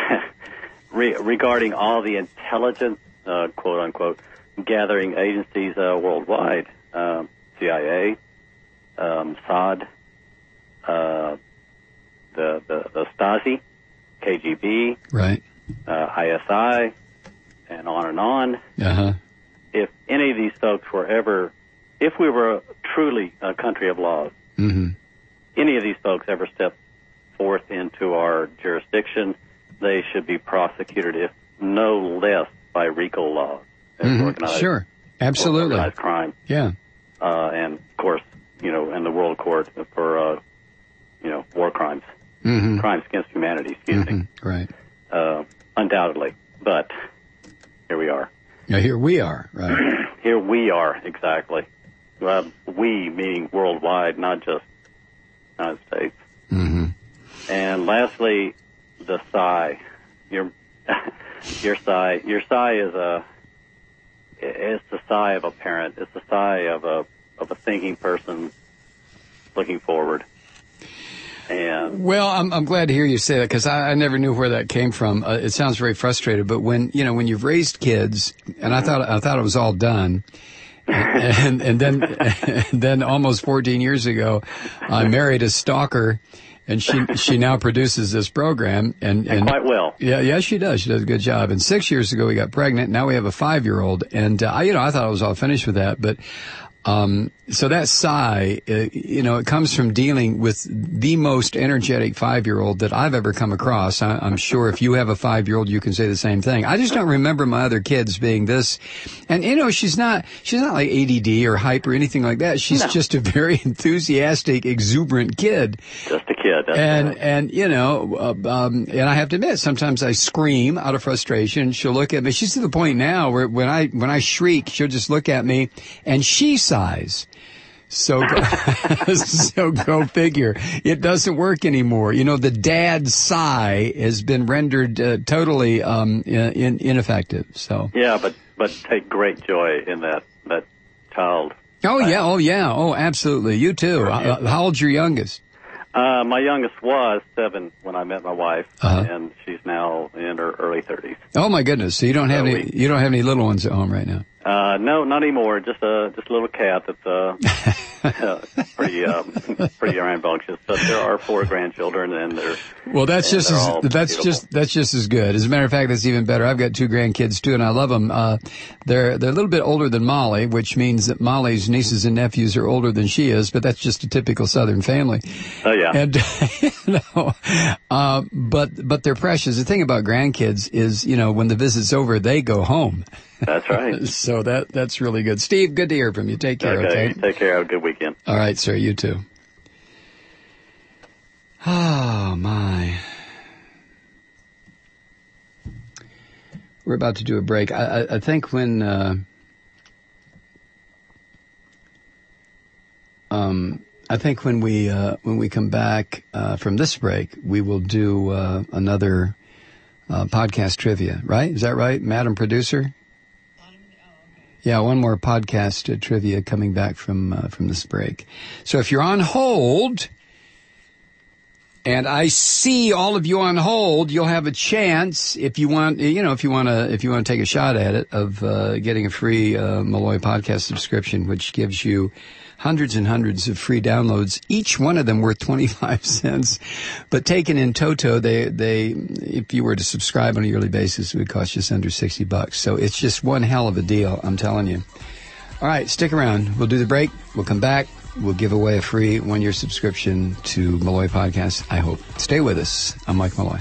S15: re- regarding all the intelligence, uh, quote unquote, gathering agencies uh, worldwide, uh, C I A, um, Mossad, uh, the, the the Stasi, K G B,
S2: right,
S15: uh, I S I, and on and on.
S2: Uh-huh.
S15: If any of these folks were ever, if we were truly a country of laws,
S2: mm-hmm.
S15: any of these folks ever step forth into our jurisdiction, they should be prosecuted, if no less, by RICO laws.
S2: Mm-hmm.
S15: Organized,
S2: sure, absolutely.
S15: Organized crime.
S2: Yeah.
S15: Uh, and, of course, you know, in the World Court for, uh, you know, war crimes.
S2: Mm-hmm.
S15: Crimes against humanity, excuse
S2: mm-hmm.
S15: me.
S2: Right.
S15: Uh, undoubtedly. But here we are.
S2: Yeah, here we are, right.
S15: Here we are, exactly. Well, we meaning worldwide, not just United States.
S2: Mm-hmm.
S15: And lastly, the sigh. Your your sigh. Your sigh is a. It's the sigh of a parent. It's the sigh of a of a thinking person looking forward. And
S2: well, I'm I'm glad to hear you say that because I, I never knew where that came from. Uh, it sounds very frustrated, but when you know when you've raised kids, and I thought I thought it was all done. and, and then, and then almost fourteen years ago, I married a stalker, and she she now produces this program, and, and,
S15: and quite well.
S2: Yeah, yeah, she does. She does a good job. And six years ago, we got pregnant. Now we have a five-year-old, and uh, I, you know, I thought I was all finished with that, but. Um, so that sigh, uh, you know, it comes from dealing with the most energetic five-year-old that I've ever come across. I, I'm sure if you have a five-year-old, you can say the same thing. I just don't remember my other kids being this. And, you know, she's not, she's not like A D D or hyper or anything like that. She's
S15: no.
S2: just a very enthusiastic, exuberant kid.
S15: Just a kid. That's
S2: and,
S15: right.
S2: and, you know, uh, um, and I have to admit, sometimes I scream out of frustration. She'll look at me. She's to the point now where when I, when I shriek, she'll just look at me and she sighs. So go, so go figure. It doesn't work anymore. You know, the dad sigh has been rendered uh, totally um, in, ineffective. So
S15: yeah, but but take great joy in that that child.
S2: Oh yeah, oh yeah, oh absolutely. You too. How, how old's your youngest?
S15: Uh, my youngest was seven when I met my wife,
S2: uh-huh.
S15: and she's now in her early thirties.
S2: Oh my goodness! So you don't have so any we, you don't have any little ones at home right now?
S15: Uh, no, not anymore. Just a just a little cat that's uh, uh pretty um, pretty rambunctious. But there are four grandchildren, and they're
S2: well. That's just as, that's beautiful. just that's just as good. As a matter of fact, that's even better. I've got two grandkids too, and I love them. Uh, they're they're a little bit older than Molly, which means that Molly's nieces and nephews are older than she is. But that's just a typical Southern family.
S15: Oh yeah.
S2: And you know, uh, but but they're precious. The thing about grandkids is, you know, when the visit's over, they go home.
S15: That's right.
S2: So that that's really good. Steve, good to hear from you. Take care, okay?
S15: okay? Take care. Have a good weekend.
S2: All right, sir. You too. Oh, my. We're about to do a break. I, I, I think when... Uh, um, I think when we uh, when we come back uh, from this break, we will do uh, another... uh, podcast trivia, right? Is that right, Madam Producer? Yeah, one more podcast uh, trivia coming back from uh, from this break. So if you're on hold, and I see all of you on hold, you'll have a chance if you want, you know, if you want to, if you want to take a shot at it, of uh, getting a free uh, Malloy podcast subscription, which gives you hundreds and hundreds of free downloads, each one of them worth twenty-five cents. But taken in toto, they, they, if you were to subscribe on a yearly basis, it would cost just under sixty bucks. So it's just one hell of a deal, I'm telling you. All right, stick around. We'll do the break. We'll come back. We'll give away a free one-year subscription to Malloy Podcast, I hope. Stay with us. I'm Mike Malloy.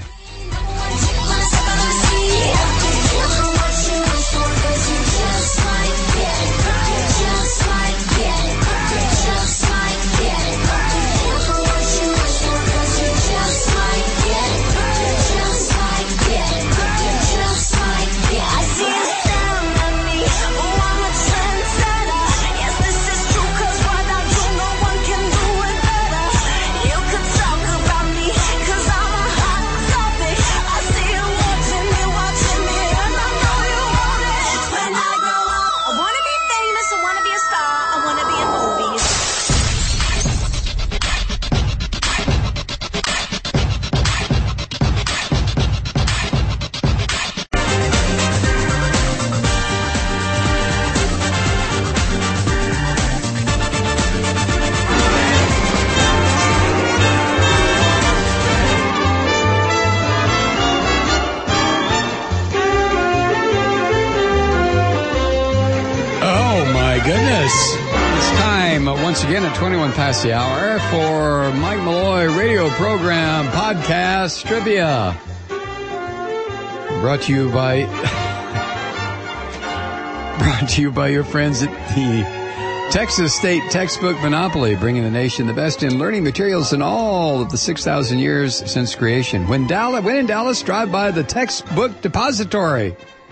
S2: Once again at twenty-one past the hour for Mike Malloy radio program podcast trivia. Brought to you by brought to you by your friends at the Texas State Textbook Monopoly, bringing the nation the best in learning materials in all of the six thousand years since creation. When Dallas, when in Dallas, drive by the Textbook Depository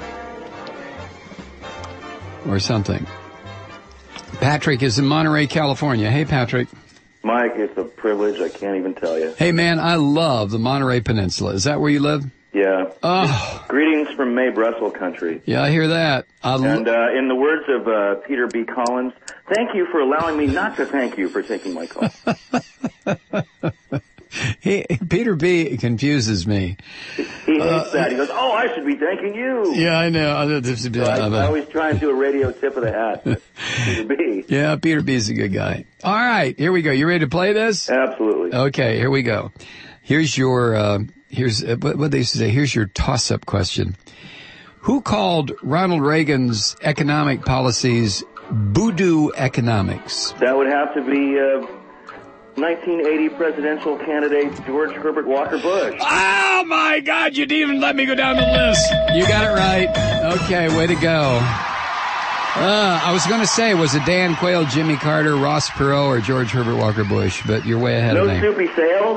S2: or something. Patrick is in Monterey, California. Hey, Patrick.
S16: Mike, it's a privilege. I can't even tell you.
S2: Hey, man, I love the Monterey Peninsula. Is that where you live?
S16: Yeah.
S2: Oh.
S16: Greetings from Mae Brussel country.
S2: Yeah, I hear that. I lo-
S16: and uh, in the words of uh, Peter B. Collins, thank you for allowing me not to thank you for taking my call.
S2: he, Peter B. confuses me.
S16: He, he hates uh, that. He goes, oh, I should be thanking you.
S2: Yeah, I know.
S16: So I, I always try and do a radio tip of the hat. Peter B.
S2: Yeah, Peter B. is a good guy. All right, here we go. You ready to play this?
S16: Absolutely.
S2: Okay, here we go. Here's your, uh, here's uh, what they used to say, here's your toss-up question. Who called Ronald Reagan's economic policies voodoo economics?
S16: That would have to be uh, nineteen eighty presidential candidate George Herbert Walker Bush.
S2: Oh, my God, you didn't even let me go down the list. You got it right. Okay, way to go. Uh, I was going to say, was it Dan Quayle, Jimmy Carter, Ross Perot, or George Herbert Walker Bush? But you're way ahead
S16: no
S2: of me.
S16: No Soupy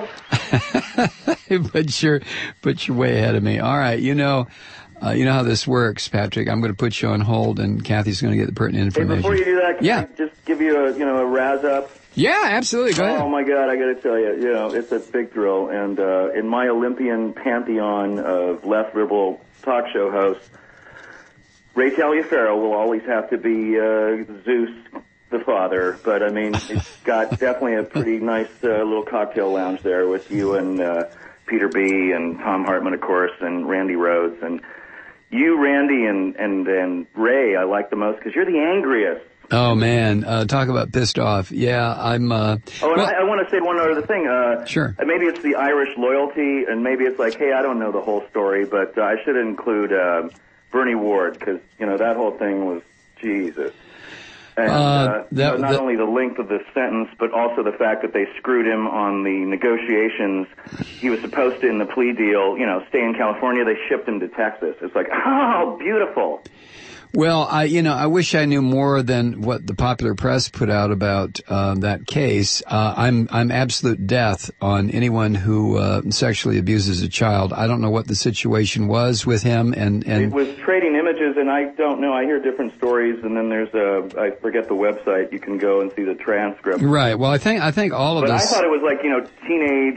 S16: Sales?
S2: but you're, but you're way ahead of me. All right, you know, uh, you know how this works, Patrick. I'm going to put you on hold, and Kathy's going to get the pertinent information.
S16: Hey, before you do that, can
S2: yeah.
S16: I just give you a, you know, a razz up?
S2: Yeah, absolutely. Go ahead.
S16: Oh my God, I got to tell you, you know, it's a big thrill, and uh, in my Olympian pantheon of left liberal talk show hosts, Ray Taliaferro will always have to be uh, Zeus, the father, but I mean, it's got definitely a pretty nice uh, little cocktail lounge there with you and uh, Peter B. and Tom Hartman, of course, and Randy Rhodes. And you, Randy, and, and, and Ray, I like the most because you're the angriest.
S2: Oh, man. Uh, talk about pissed off. Yeah, I'm... Uh,
S16: oh, and
S2: well,
S16: I, I want to say one other thing. Uh,
S2: sure.
S16: Maybe it's the Irish loyalty, and maybe it's like, hey, I don't know the whole story, but uh, I should include... Uh, Bernie Ward, because, you know, that whole thing was, Jesus. And uh, uh, that, not that, only the length of the sentence, but also the fact that they screwed him on the negotiations. He was supposed to, in the plea deal, you know, stay in California. They shipped him to Texas. It's like, oh, beautiful.
S2: Well, I, you know, I wish I knew more than what the popular press put out about uh, that case. Uh, I'm, I'm absolute death on anyone who uh, sexually abuses a child. I don't know what the situation was with him, and, and
S16: it was trading images, and I don't know. I hear different stories, and then there's a, I forget the website. You can go and see the transcript.
S2: Right. Well, I think, I think all of
S16: but
S2: this.
S16: But I thought it was like, you know, teenage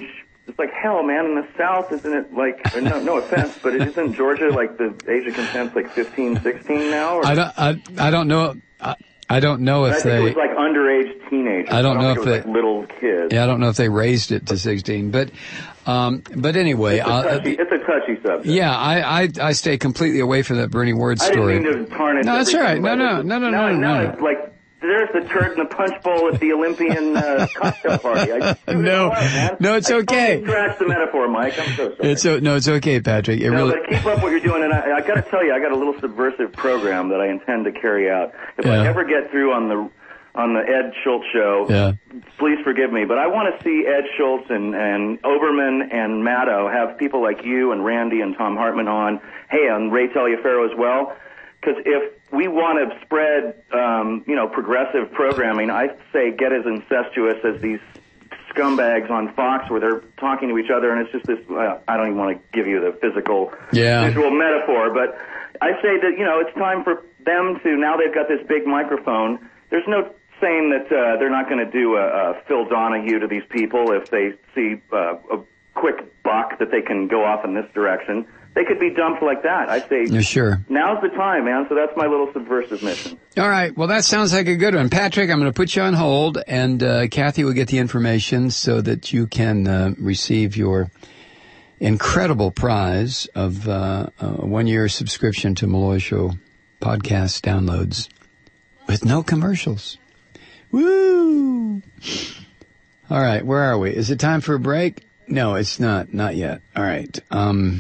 S16: it's like hell, man. In the South, isn't it like? No, no offense, but it isn't Georgia like the age of consent's like fifteen, sixteen now? Or?
S2: I don't. I, I don't know. I, I don't know if
S16: I think
S2: they.
S16: it was like underage teenagers.
S2: I don't know
S16: think
S2: if
S16: it was
S2: they.
S16: like little kids.
S2: Yeah, I don't know if they raised it to sixteen, but, um, but anyway.
S16: It's a
S2: uh,
S16: touchy, it's a touchy subject.
S2: Yeah, I, I, I stay completely away from that Bernie Ward story.
S16: I didn't mean to tarnish.
S2: No, that's all right.
S16: everything,
S2: No,
S16: but
S2: no,
S16: it's-
S2: no, no, no, no, no.
S16: It's like there's the turd in the punch bowl at the Olympian uh, cocktail party. I,
S2: No, no, it's okay.
S16: I scratch the metaphor, Mike. I'm so sorry.
S2: It's o- no, it's okay, Patrick. It
S16: no,
S2: really.
S16: but keep up what you're doing, and I, I got to tell you, I got a little subversive program that I intend to carry out. If
S2: Yeah.
S16: I ever get through on the on the Ed Schultz show,
S2: Yeah.
S16: please forgive me, but I want to see Ed Schultz and, and Oberman and Maddow have people like you and Randy and Tom Hartman on. Hey, and Ray Taliaferro as well. Because if we want to spread, um, you know, progressive programming, I say get as incestuous as these scumbags on Fox where they're talking to each other, and it's just this, uh, I don't even want to give you the physical,
S2: Yeah.
S16: visual metaphor, but I say that, you know, it's time for them to, now they've got this big microphone, there's no saying that uh, they're not going to do a, a Phil Donahue to these people if they see uh, a quick buck that they can go off in this direction. They could be dumped like that. I say,
S2: Yeah, sure.
S16: now's the time, man. So that's my little subversive mission.
S2: All right. Well, that sounds like a good one. Patrick, I'm going to put you on hold, and uh, Kathy will get the information so that you can uh, receive your incredible prize of uh, a one-year subscription to Malloy Show podcast downloads with no commercials. Woo! All right. Where are we? Is it time for a break? No, it's not. Not yet. All right. Um...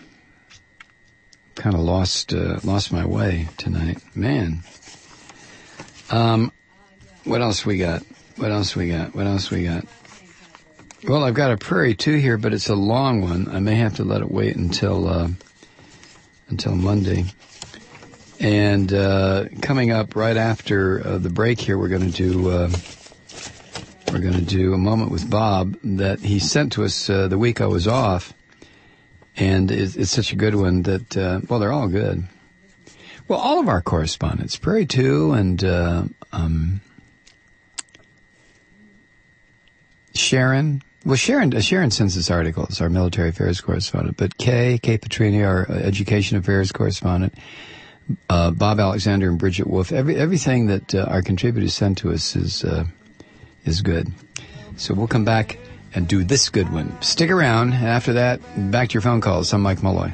S2: Kind of lost uh, lost my way tonight, man. Um, what else we got? What else we got? What else we got? Well, I've got a Prairie two here, but it's a long one. I may have to let it wait until uh, until Monday. And uh, coming up right after uh, the break here, we're going to do uh, we're going to do a moment with Bob that he sent to us uh, the week I was off. And it's, it's such a good one that, uh, well, they're all good. Well, all of our correspondents, Prairie two and uh, um, Sharon. Well, Sharon uh, Sharon sends us articles, our military affairs correspondent. But Kay, Kay Petrini, our uh, education affairs correspondent, uh, Bob Alexander and Bridget Wolf, every, everything that uh, our contributors send to us is uh, is good. So we'll come back and do this good one. Stick around, and after that, back to your phone calls. I'm Mike Malloy.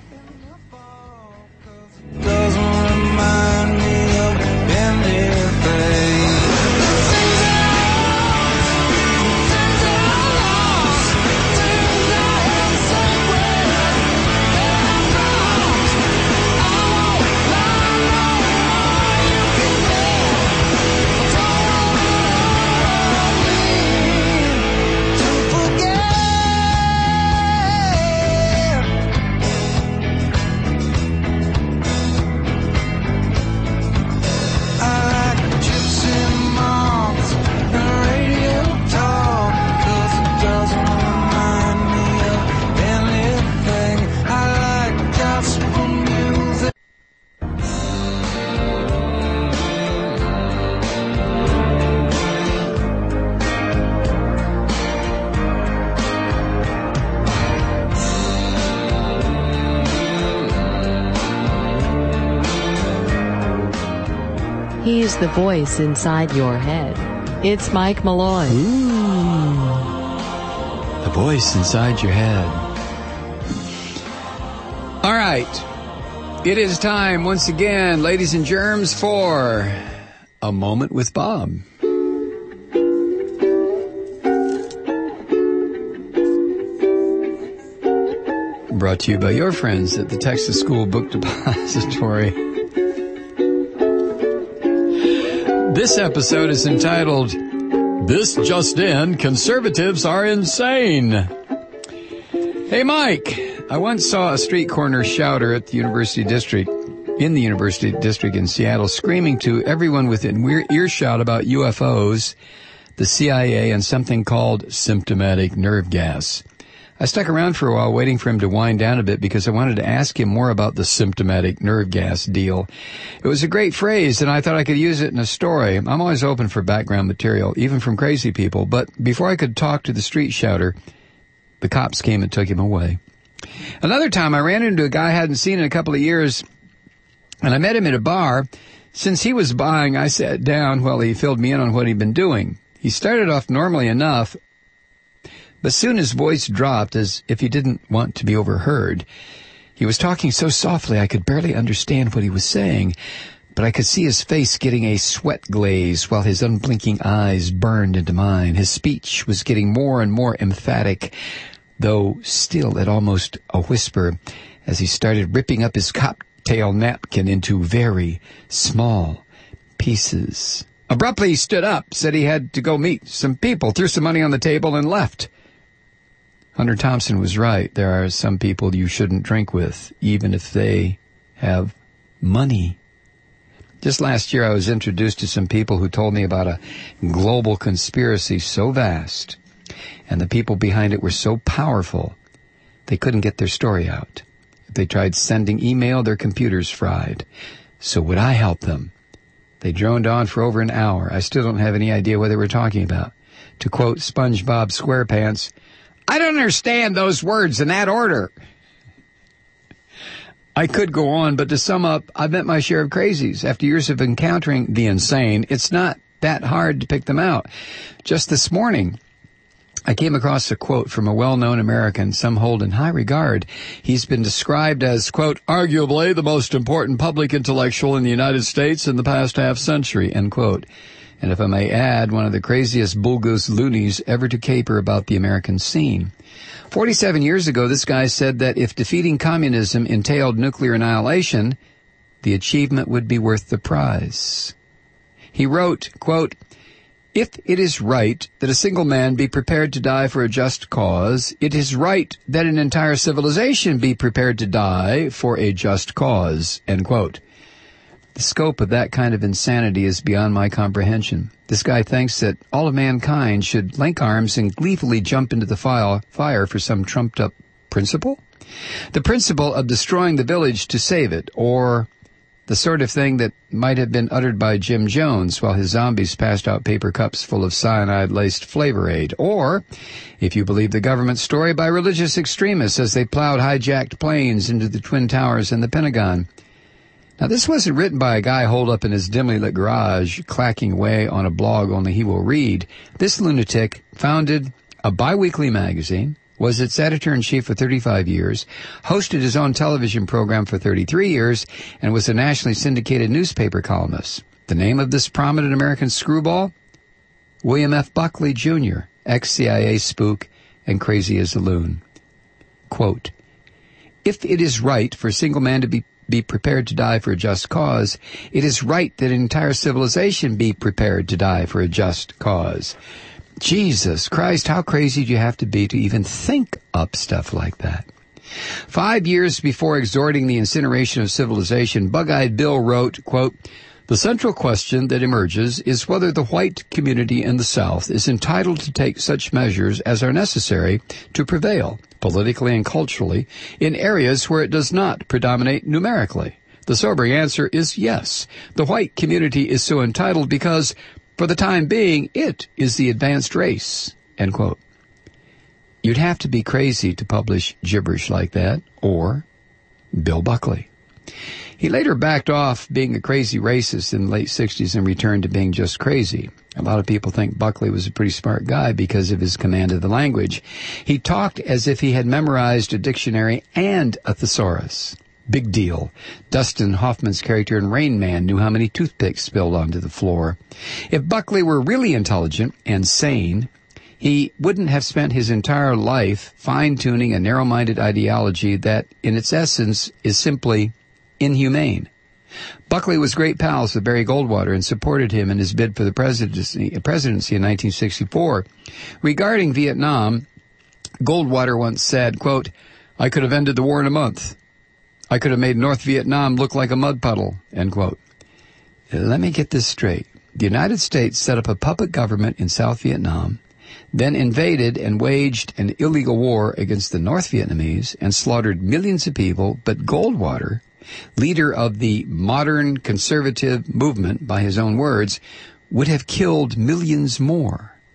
S3: He's the voice inside your head. It's Mike Malloy.
S2: Ooh, the voice inside your head. All right. It is time once again, ladies and germs, for A Moment with Bob. Brought to you by your friends at the Texas School Book Depository. This episode is entitled, This Just In, Conservatives Are Insane. Hey, Mike, I once saw a street corner shouter at the University District, in the University District in Seattle, screaming to everyone within earshot about U F Os, the C I A, and something called symptomatic nerve gas. I stuck around for a while waiting for him to wind down a bit because I wanted to ask him more about the symptomatic nerve gas deal. It was a great phrase, and I thought I could use it in a story. I'm always open for background material, even from crazy people. But before I could talk to the street shouter, The cops came and took him away. Another time I ran into a guy I hadn't seen in a couple of years, and I met him at a bar. Since he was buying, I sat down while he filled me in on what he'd been doing. He started off normally enough, but soon his voice dropped as if he didn't want to be overheard. He was talking so softly I could barely understand what he was saying, but I could see his face getting a sweat glaze while his unblinking eyes burned into mine. His speech was getting more and more emphatic, though still at almost a whisper, as he started ripping up his cocktail napkin into very small pieces. Abruptly, he stood up, said he had to go meet some people, threw some money on the table, and left. Hunter Thompson was right. There are some people you shouldn't drink with, even if they have money. Just last year, I was introduced to some people who told me about a global conspiracy so vast, and the people behind it were so powerful, they couldn't get their story out. If they tried sending email, their computers fried. So would I help them? They droned on for over an hour. I still don't have any idea what they were talking about. To quote SpongeBob SquarePants, I don't understand those words in that order. I could go on, but to sum up, I've met my share of crazies. After years of encountering the insane, it's not that hard to pick them out. Just this morning, I came across a quote from a well-known American some hold in high regard. He's been described as, quote, arguably the most important public intellectual in the United States in the past half century, end quote. And if I may add, one of the craziest bull-goose loonies ever to caper about the American scene. Forty-seven years ago, this guy said that if defeating communism entailed nuclear annihilation, the achievement would be worth the prize. He wrote, quote, if it is right that a single man be prepared to die for a just cause, it is right that an entire civilization be prepared to die for a just cause, end quote. The scope of that kind of insanity is beyond my comprehension. This guy thinks that all of mankind should link arms and gleefully jump into the fire for some trumped-up principle? The principle of destroying the village to save it, or the sort of thing that might have been uttered by Jim Jones while his zombies passed out paper cups full of cyanide-laced Flavor Aid, or, if you believe the government story, by religious extremists as they plowed hijacked planes into the Twin Towers and the Pentagon. Now, this wasn't written by a guy holed up in his dimly lit garage, clacking away on a blog only he will read. This lunatic founded a biweekly magazine, was its editor-in-chief for thirty-five years, hosted his own television program for thirty-three years, and was a nationally syndicated newspaper columnist. The name of this prominent American screwball? William F. Buckley, Junior, ex-C I A spook and crazy as a loon. Quote, if it is right for a single man to be be prepared to die for a just cause, it is right that an entire civilization be prepared to die for a just cause. Jesus Christ, how crazy do you have to be to even think up stuff like that? Five years before exhorting the incineration of civilization, Bug-Eyed Bill wrote, quote, the central question that emerges is whether the white community in the South is entitled to take such measures as are necessary to prevail, politically and culturally, in areas where it does not predominate numerically. The sobering answer is yes. The white community is so entitled because, for the time being, it is the advanced race, end quote. You'd have to be crazy to publish gibberish like that, or Bill Buckley. He later backed off being a crazy racist in the late sixties and returned to being just crazy. A lot of people think Buckley was a pretty smart guy because of his command of the language. He talked as if he had memorized a dictionary and a thesaurus. Big deal. Dustin Hoffman's character in Rain Man knew how many toothpicks spilled onto the floor. If Buckley were really intelligent and sane, he wouldn't have spent his entire life fine-tuning a narrow-minded ideology that, in its essence, is simply inhumane. Buckley was great pals with Barry Goldwater and supported him in his bid for the presidency, presidency in nineteen sixty-four. Regarding Vietnam, Goldwater once said, quote, I could have ended the war in a month. I could have made North Vietnam look like a mud puddle, end quote. Let me get this straight. The United States set up a puppet government in South Vietnam, then invaded and waged an illegal war against the North Vietnamese and slaughtered millions of people, but Goldwater, leader of the modern conservative movement, by his own words, would have killed millions more.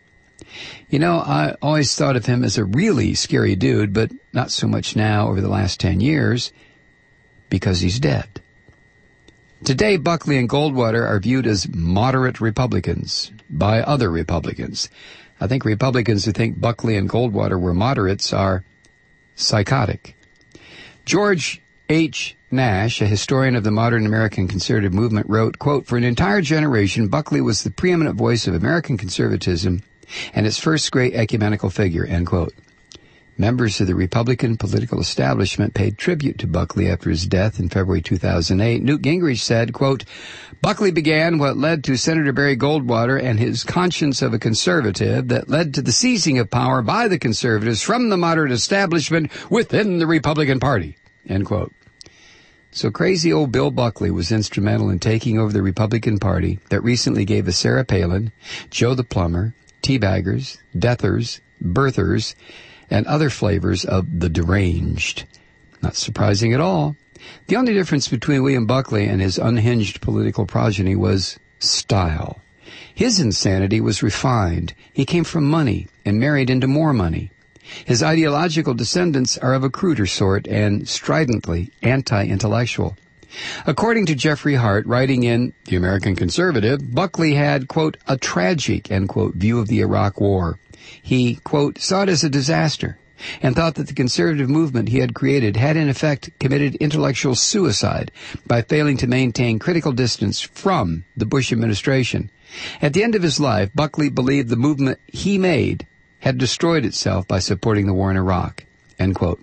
S2: You know, I always thought of him as a really scary dude, but not so much now over the last ten years, because he's dead. Today, Buckley and Goldwater are viewed as moderate Republicans by other Republicans. I think Republicans who think Buckley and Goldwater were moderates are psychotic. George H. Nash, a historian of the modern American conservative movement, wrote, quote, "For an entire generation, Buckley was the preeminent voice of American conservatism and its first great ecumenical figure," end quote. Members of the Republican political establishment paid tribute to Buckley after his death in February two thousand eight. Newt Gingrich said, quote, "Buckley began what led to Senator Barry Goldwater and his conscience of a conservative that led to the seizing of power by the conservatives from the moderate establishment within the Republican Party," end quote. So crazy old Bill Buckley was instrumental in taking over the Republican Party that recently gave us Sarah Palin, Joe the Plumber, teabaggers, deathers, birthers, and other flavors of the deranged. Not surprising at all. The only difference between William Buckley and his unhinged political progeny was style. His insanity was refined. He came from money and married into more money. His ideological descendants are of a cruder sort and stridently anti-intellectual. According to Jeffrey Hart, writing in The American Conservative, Buckley had, quote, "a tragic," end quote, view of the Iraq War. He, quote, "saw it as a disaster and thought that the conservative movement he had created had in effect committed intellectual suicide by failing to maintain critical distance from the Bush administration. At the end of his life, Buckley believed the movement he made had destroyed itself by supporting the war in Iraq," end quote.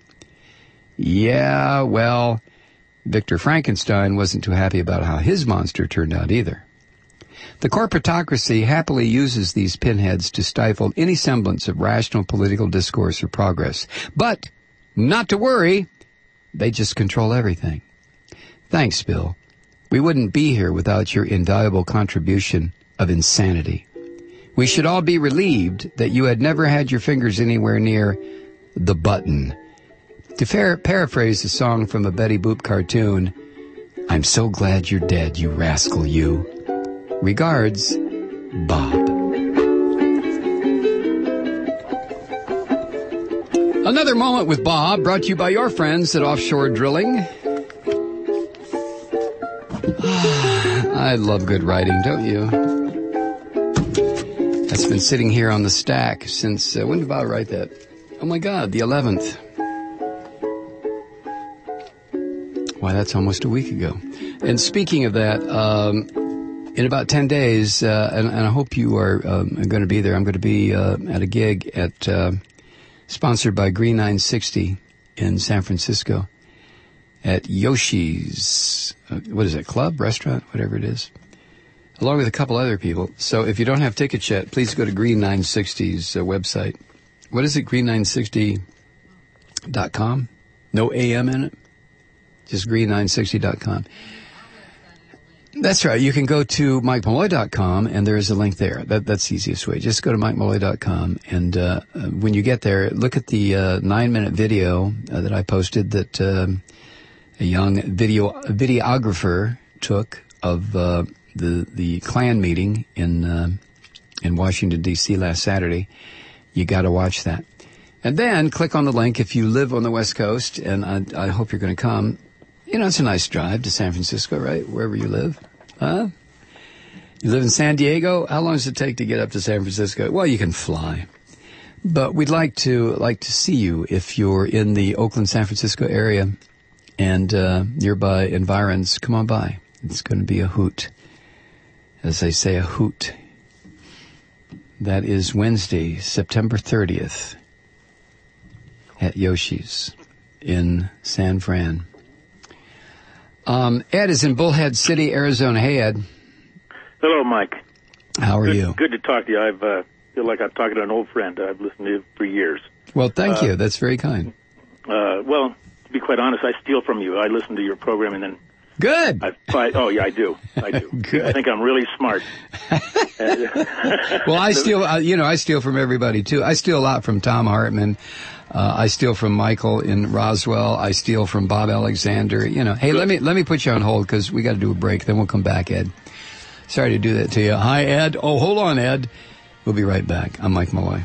S2: Yeah, well, Victor Frankenstein wasn't too happy about how his monster turned out either. The corporatocracy happily uses these pinheads to stifle any semblance of rational political discourse or progress. But, not to worry, they just control everything. Thanks, Bill. We wouldn't be here without your invaluable contribution of insanity. We should all be relieved that you had never had your fingers anywhere near the button. To par- paraphrase a song from a Betty Boop cartoon, "I'm so glad you're dead, you rascal, you." Regards, Bob. Another Moment with Bob, brought to you by your friends at Offshore Drilling. I love good writing, don't you? That's been sitting here on the stack since, uh, when did Bob write that? Oh my God, the eleventh. Why, that's almost a week ago. And speaking of that, um, in about ten days, uh, and, and I hope you are um, going to be there, I'm going to be uh, at a gig at, uh, sponsored by Green nine sixty in San Francisco at Yoshi's, uh, what is it, club, restaurant, whatever it is, along with a couple other people. So if you don't have tickets yet, please go to Green nine sixty's uh, website. What is it, green nine sixty dot com? No A M in it? Just green nine sixty dot com. That's right. You can go to mike malloy dot com, and there is a link there. That, that's the easiest way. Just go to mike malloy dot com, and uh, when you get there, look at the uh, nine-minute video uh, that I posted that um, a young video videographer took of uh, the the Klan meeting in uh, in Washington, D C last Saturday. You got to watch that. And then click on the link if you live on the West Coast, and I, I hope you're going to come. You know, it's a nice drive to San Francisco, right? Wherever you live. Huh? You live in San Diego? How long does it take to get up to San Francisco? Well, you can fly. But we'd like to like to see you if you're in the Oakland, San Francisco area and uh, nearby environs. Come on by. It's going to be a hoot. As they say, a hoot. That is Wednesday, September thirtieth at Yoshi's in San Fran. Um, Ed is in Bullhead City, Arizona. Hey, Ed.
S17: Hello, Mike.
S2: How are
S17: good,
S2: you?
S17: Good to talk to you. I uh, feel like I'm talking to an old friend. I've listened to you for years.
S2: Well, thank
S17: uh,
S2: you. That's very kind.
S17: Uh, well, to be quite honest, I steal from you. I listen to your program and then...
S2: Good.
S17: I fight. Oh, yeah, I do. I do.
S2: Good.
S17: I think I'm really smart.
S2: Well, I steal, uh, you know, I steal from everybody, too. I steal a lot from Tom Hartman. Uh, I steal from Michael in Roswell. I steal from Bob Alexander. You know, hey, Good. let me let me put you on hold because we got to do a break. Then we'll come back, Ed. Sorry to do that to you. Hi, Ed. Oh, hold on, Ed. We'll be right back. I'm Mike Malloy.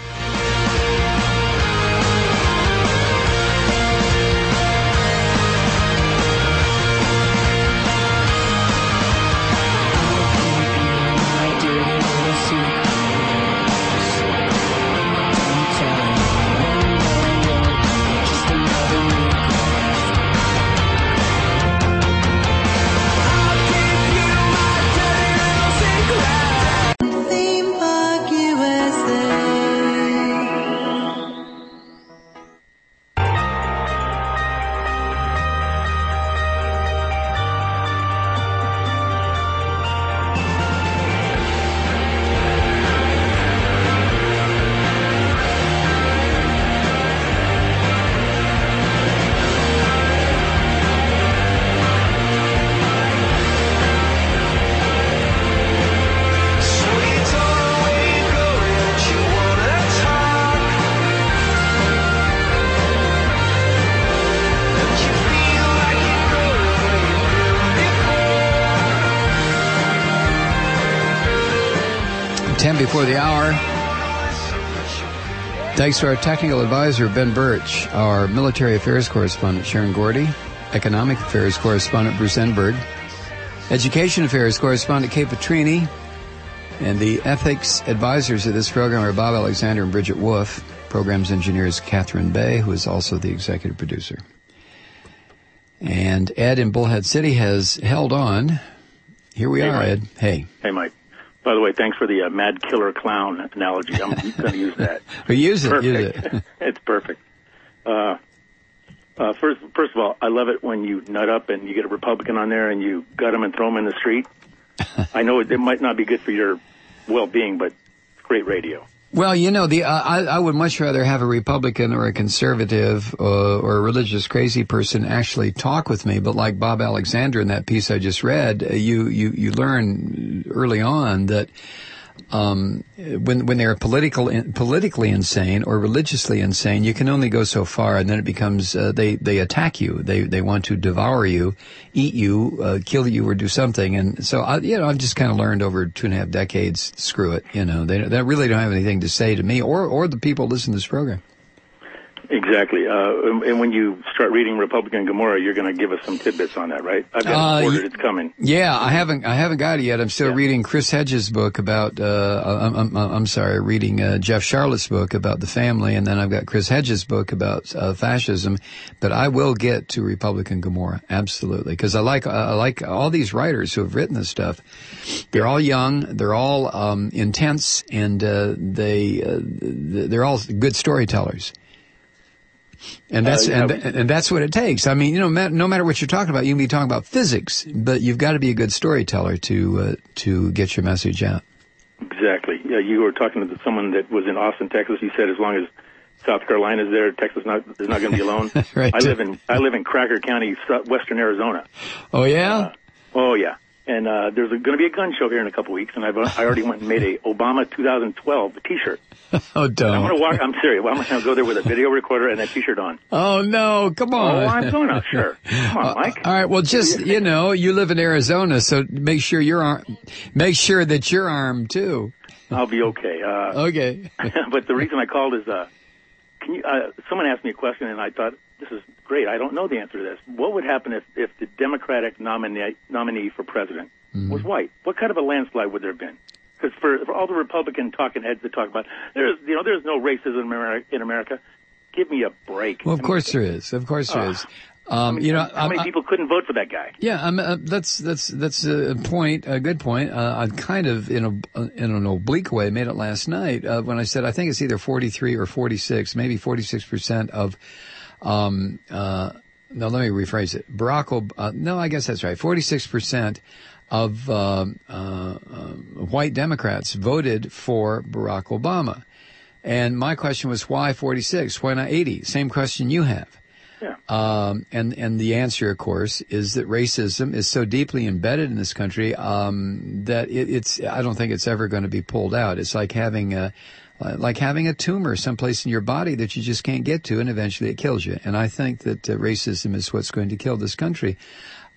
S2: ten before the hour. Thanks to our technical advisor, Ben Birch, our military affairs correspondent, Sharon Gordy, economic affairs correspondent, Bruce Enberg, education affairs correspondent, Kay Petrini, and the ethics advisors of this program are Bob Alexander and Bridget Wolf. Programs engineers, Catherine Bay, who is also the executive producer. And Ed in Bullhead City has held on. Here we
S17: Hey,
S2: are,
S17: Mike.
S2: Ed. Hey.
S17: Hey, Mike. By the way, thanks for the uh, mad killer clown analogy. I'm going to use that.
S2: Well, use it.
S17: Perfect.
S2: Use it.
S17: It's perfect. Uh, uh, first, first of all, I love it when you nut up and you get a Republican on there and you gut him and throw him in the street. I know it, it might not be good for your well-being, but it's great radio.
S2: Well, you know, the uh, I, I would much rather have a Republican or a conservative uh, or a religious crazy person actually talk with me. But like Bob Alexander in that piece I just read, uh, you you you learn early on that um, when when they're political in, politically insane or religiously insane, you can only go so far, and then it becomes uh, they they attack you. They they want to devour you, eat you, uh, kill you, or do something. And so I, you know, I've just kind of learned over two and a half decades. Screw it. You know, they they really don't have anything to say to me or or the people listening to this program.
S17: Exactly. Uh, and when you start reading Republican Gomorrah, you're going to give us some tidbits on that, right? I've got it
S2: Uh,
S17: ordered.
S2: y-
S17: It's coming.
S2: Yeah, I haven't I haven't got it yet. I'm still reading Chris Hedges' book about. Uh, I'm, I'm I'm sorry, reading uh, Jeff Charlotte's book about the family, and then I've got Chris Hedges' book about uh, fascism. But I will get to Republican Gomorrah absolutely because I like I like all these writers who have written this stuff. They're all young, they're all um, intense, and uh, they uh, they're all good storytellers. And that's
S17: Uh, yeah.
S2: and, and that's what it takes. I mean, you know, ma- no matter what you're talking about, you can be talking about physics, but you've got to be a good storyteller to uh, to get your message out.
S17: Exactly. Yeah, you were talking to someone that was in Austin, Texas. You said as long as South Carolina's there, Texas not, is not going to be alone.
S2: Right.
S17: I live in I live in Cracker County, su- western Arizona.
S2: Oh yeah.
S17: Oh yeah. And uh, there's going to be a gun show here in a couple weeks, and I've I already went and made a Obama twenty twelve T-shirt.
S2: Oh, don't.
S17: I'm going to walk. I'm serious. I'm going to go there with a video recorder and a T-shirt on.
S2: Oh no! Come on.
S17: Oh, I'm going to. Sure. Come on, Mike.
S2: All right. Well, just you know, you live in Arizona, so make sure you're ar- make sure that you're armed too.
S17: I'll be okay. Uh,
S2: Okay.
S17: but the reason I called is, uh, can you? Uh, someone asked me a question, and I thought this is great. I don't know the answer to this. What would happen if, if the Democratic nominee nominee for president
S2: Mm-hmm.
S17: was white? What kind of a landslide would there have been? Because for, for all the Republican talking heads that talk about there's you know there's no racism in America, in America. Give me a break.
S2: Well, of course there is. Of course there
S17: Uh,
S2: is. Um, you know,
S17: How many
S2: I'm-
S17: people couldn't vote for that guy?
S2: Yeah, um, uh, that's that's that's a point, a good point. Uh, I kind of, in a in an oblique way, made it last night uh, when I said I think it's either forty-three or forty-six, maybe forty-six percent of. Um, uh, no, let me rephrase it. Barack Ob- uh, no, I guess that's right. forty-six percent of um, uh, uh, white Democrats voted for Barack Obama, and my question was why forty-six? Why not eighty? Same question you have.
S17: Yeah.
S2: Um, and, and the answer, of course, is that racism is so deeply embedded in this country, um, that it, it's, I don't think it's ever going to be pulled out. It's like having a, like having a tumor someplace in your body that you just can't get to, and eventually it kills you. And I think that uh, racism is what's going to kill this country.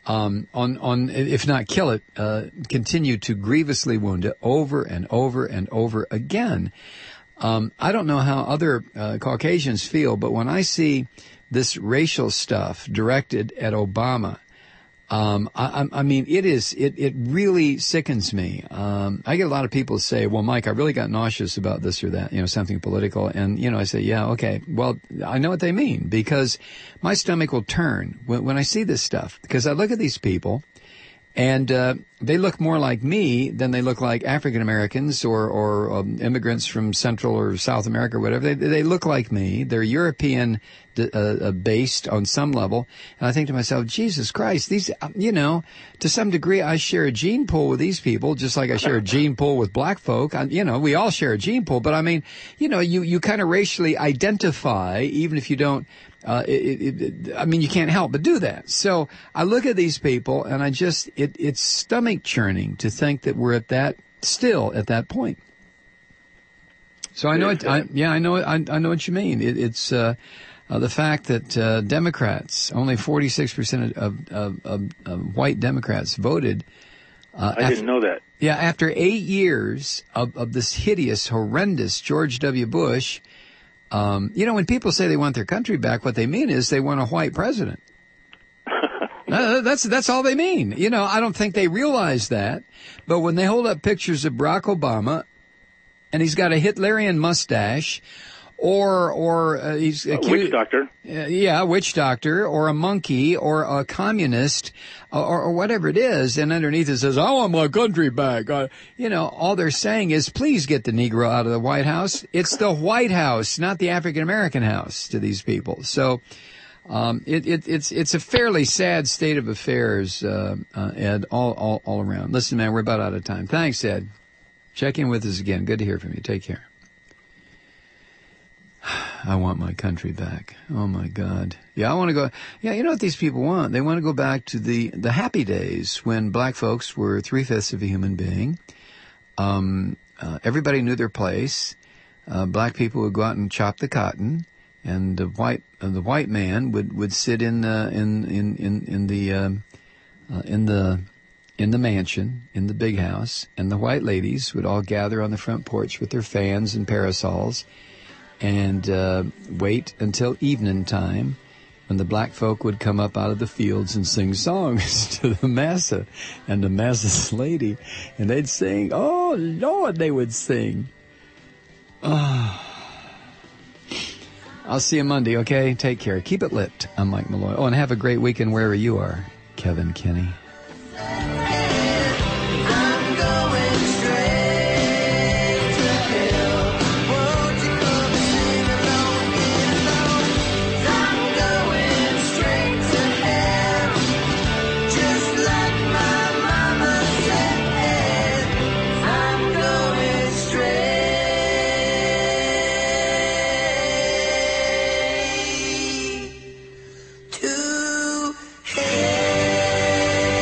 S2: um, on, on, if not kill it, uh, continue to grievously wound it over and over and over again. Um, I don't know how other uh, Caucasians feel, but when I see this racial stuff directed at Obama, um, I, I mean, it is, it, it really sickens me. Um, I get a lot of people say, well, Mike, I really got nauseous about this or that, you know, something political. And, you know, I say, yeah, okay. Well, I know what they mean because my stomach will turn when, when I see this stuff because I look at these people and, uh, they look more like me than they look like African Americans or, or um, immigrants from Central or South America or whatever. They, they look like me. They're European uh, uh, based on some level. And I think to myself, Jesus Christ, these, you know, to some degree, I share a gene pool with these people, just like I share a gene pool with black folk. I, you know, we all share a gene pool. But I mean, you know, you, you kind of racially identify, even if you don't. Uh, it, it, it, I mean, you can't help but do that. So I look at these people and I just, it, it's stomach churning to think that we're at that, still at that point. So I know it, I, yeah, I know it, I, I know what you mean. It, it's, uh, uh, the fact that, uh, Democrats, only forty-six percent of, of, of, of white Democrats voted. Uh,
S17: I
S2: after,
S17: didn't know that.
S2: Yeah, after eight years of, of this hideous, horrendous George W. Bush. Um, you know, when people say they want their country back, what they mean is they want a white president. uh, that's that's all they mean. You know, I don't think they realize that. But when they hold up pictures of Barack Obama, and he's got a Hitlerian mustache, or or uh, he's a
S17: witch doctor,
S2: uh, yeah, witch doctor, or a monkey, or a communist, or, or whatever it is, and underneath it says, "I want my country back." Uh, you know, all they're saying is, "Please get the Negro out of the White House." It's the White House, not the African American House, to these people. So, um, it, it, it's it's a fairly sad state of affairs, uh, uh, Ed, all all all around. Listen, man, we're about out of time. Thanks, Ed. Check in with us again. Good to hear from you. Take care. I want my country back. Oh, my God. Yeah, I want to go. Yeah, you know what these people want? They want to go back to the, the happy days when black folks were three-fifths of a human being. Um, uh, everybody knew their place. Uh, black people would go out and chop the cotton, and the white uh, the white man would, would sit in uh, in in in in the uh, uh, in the in the mansion, in the big house, and the white ladies would all gather on the front porch with their fans and parasols. And uh, wait until evening time when the black folk would come up out of the fields and sing songs to the massa and the massa's lady. And they'd sing, oh, Lord, they would sing. Oh. I'll see you Monday, okay? Take care. Keep it lit. I'm Mike Malloy. Oh, and have a great weekend wherever you are. Kevin Kinney.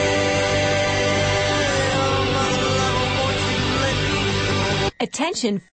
S18: Attention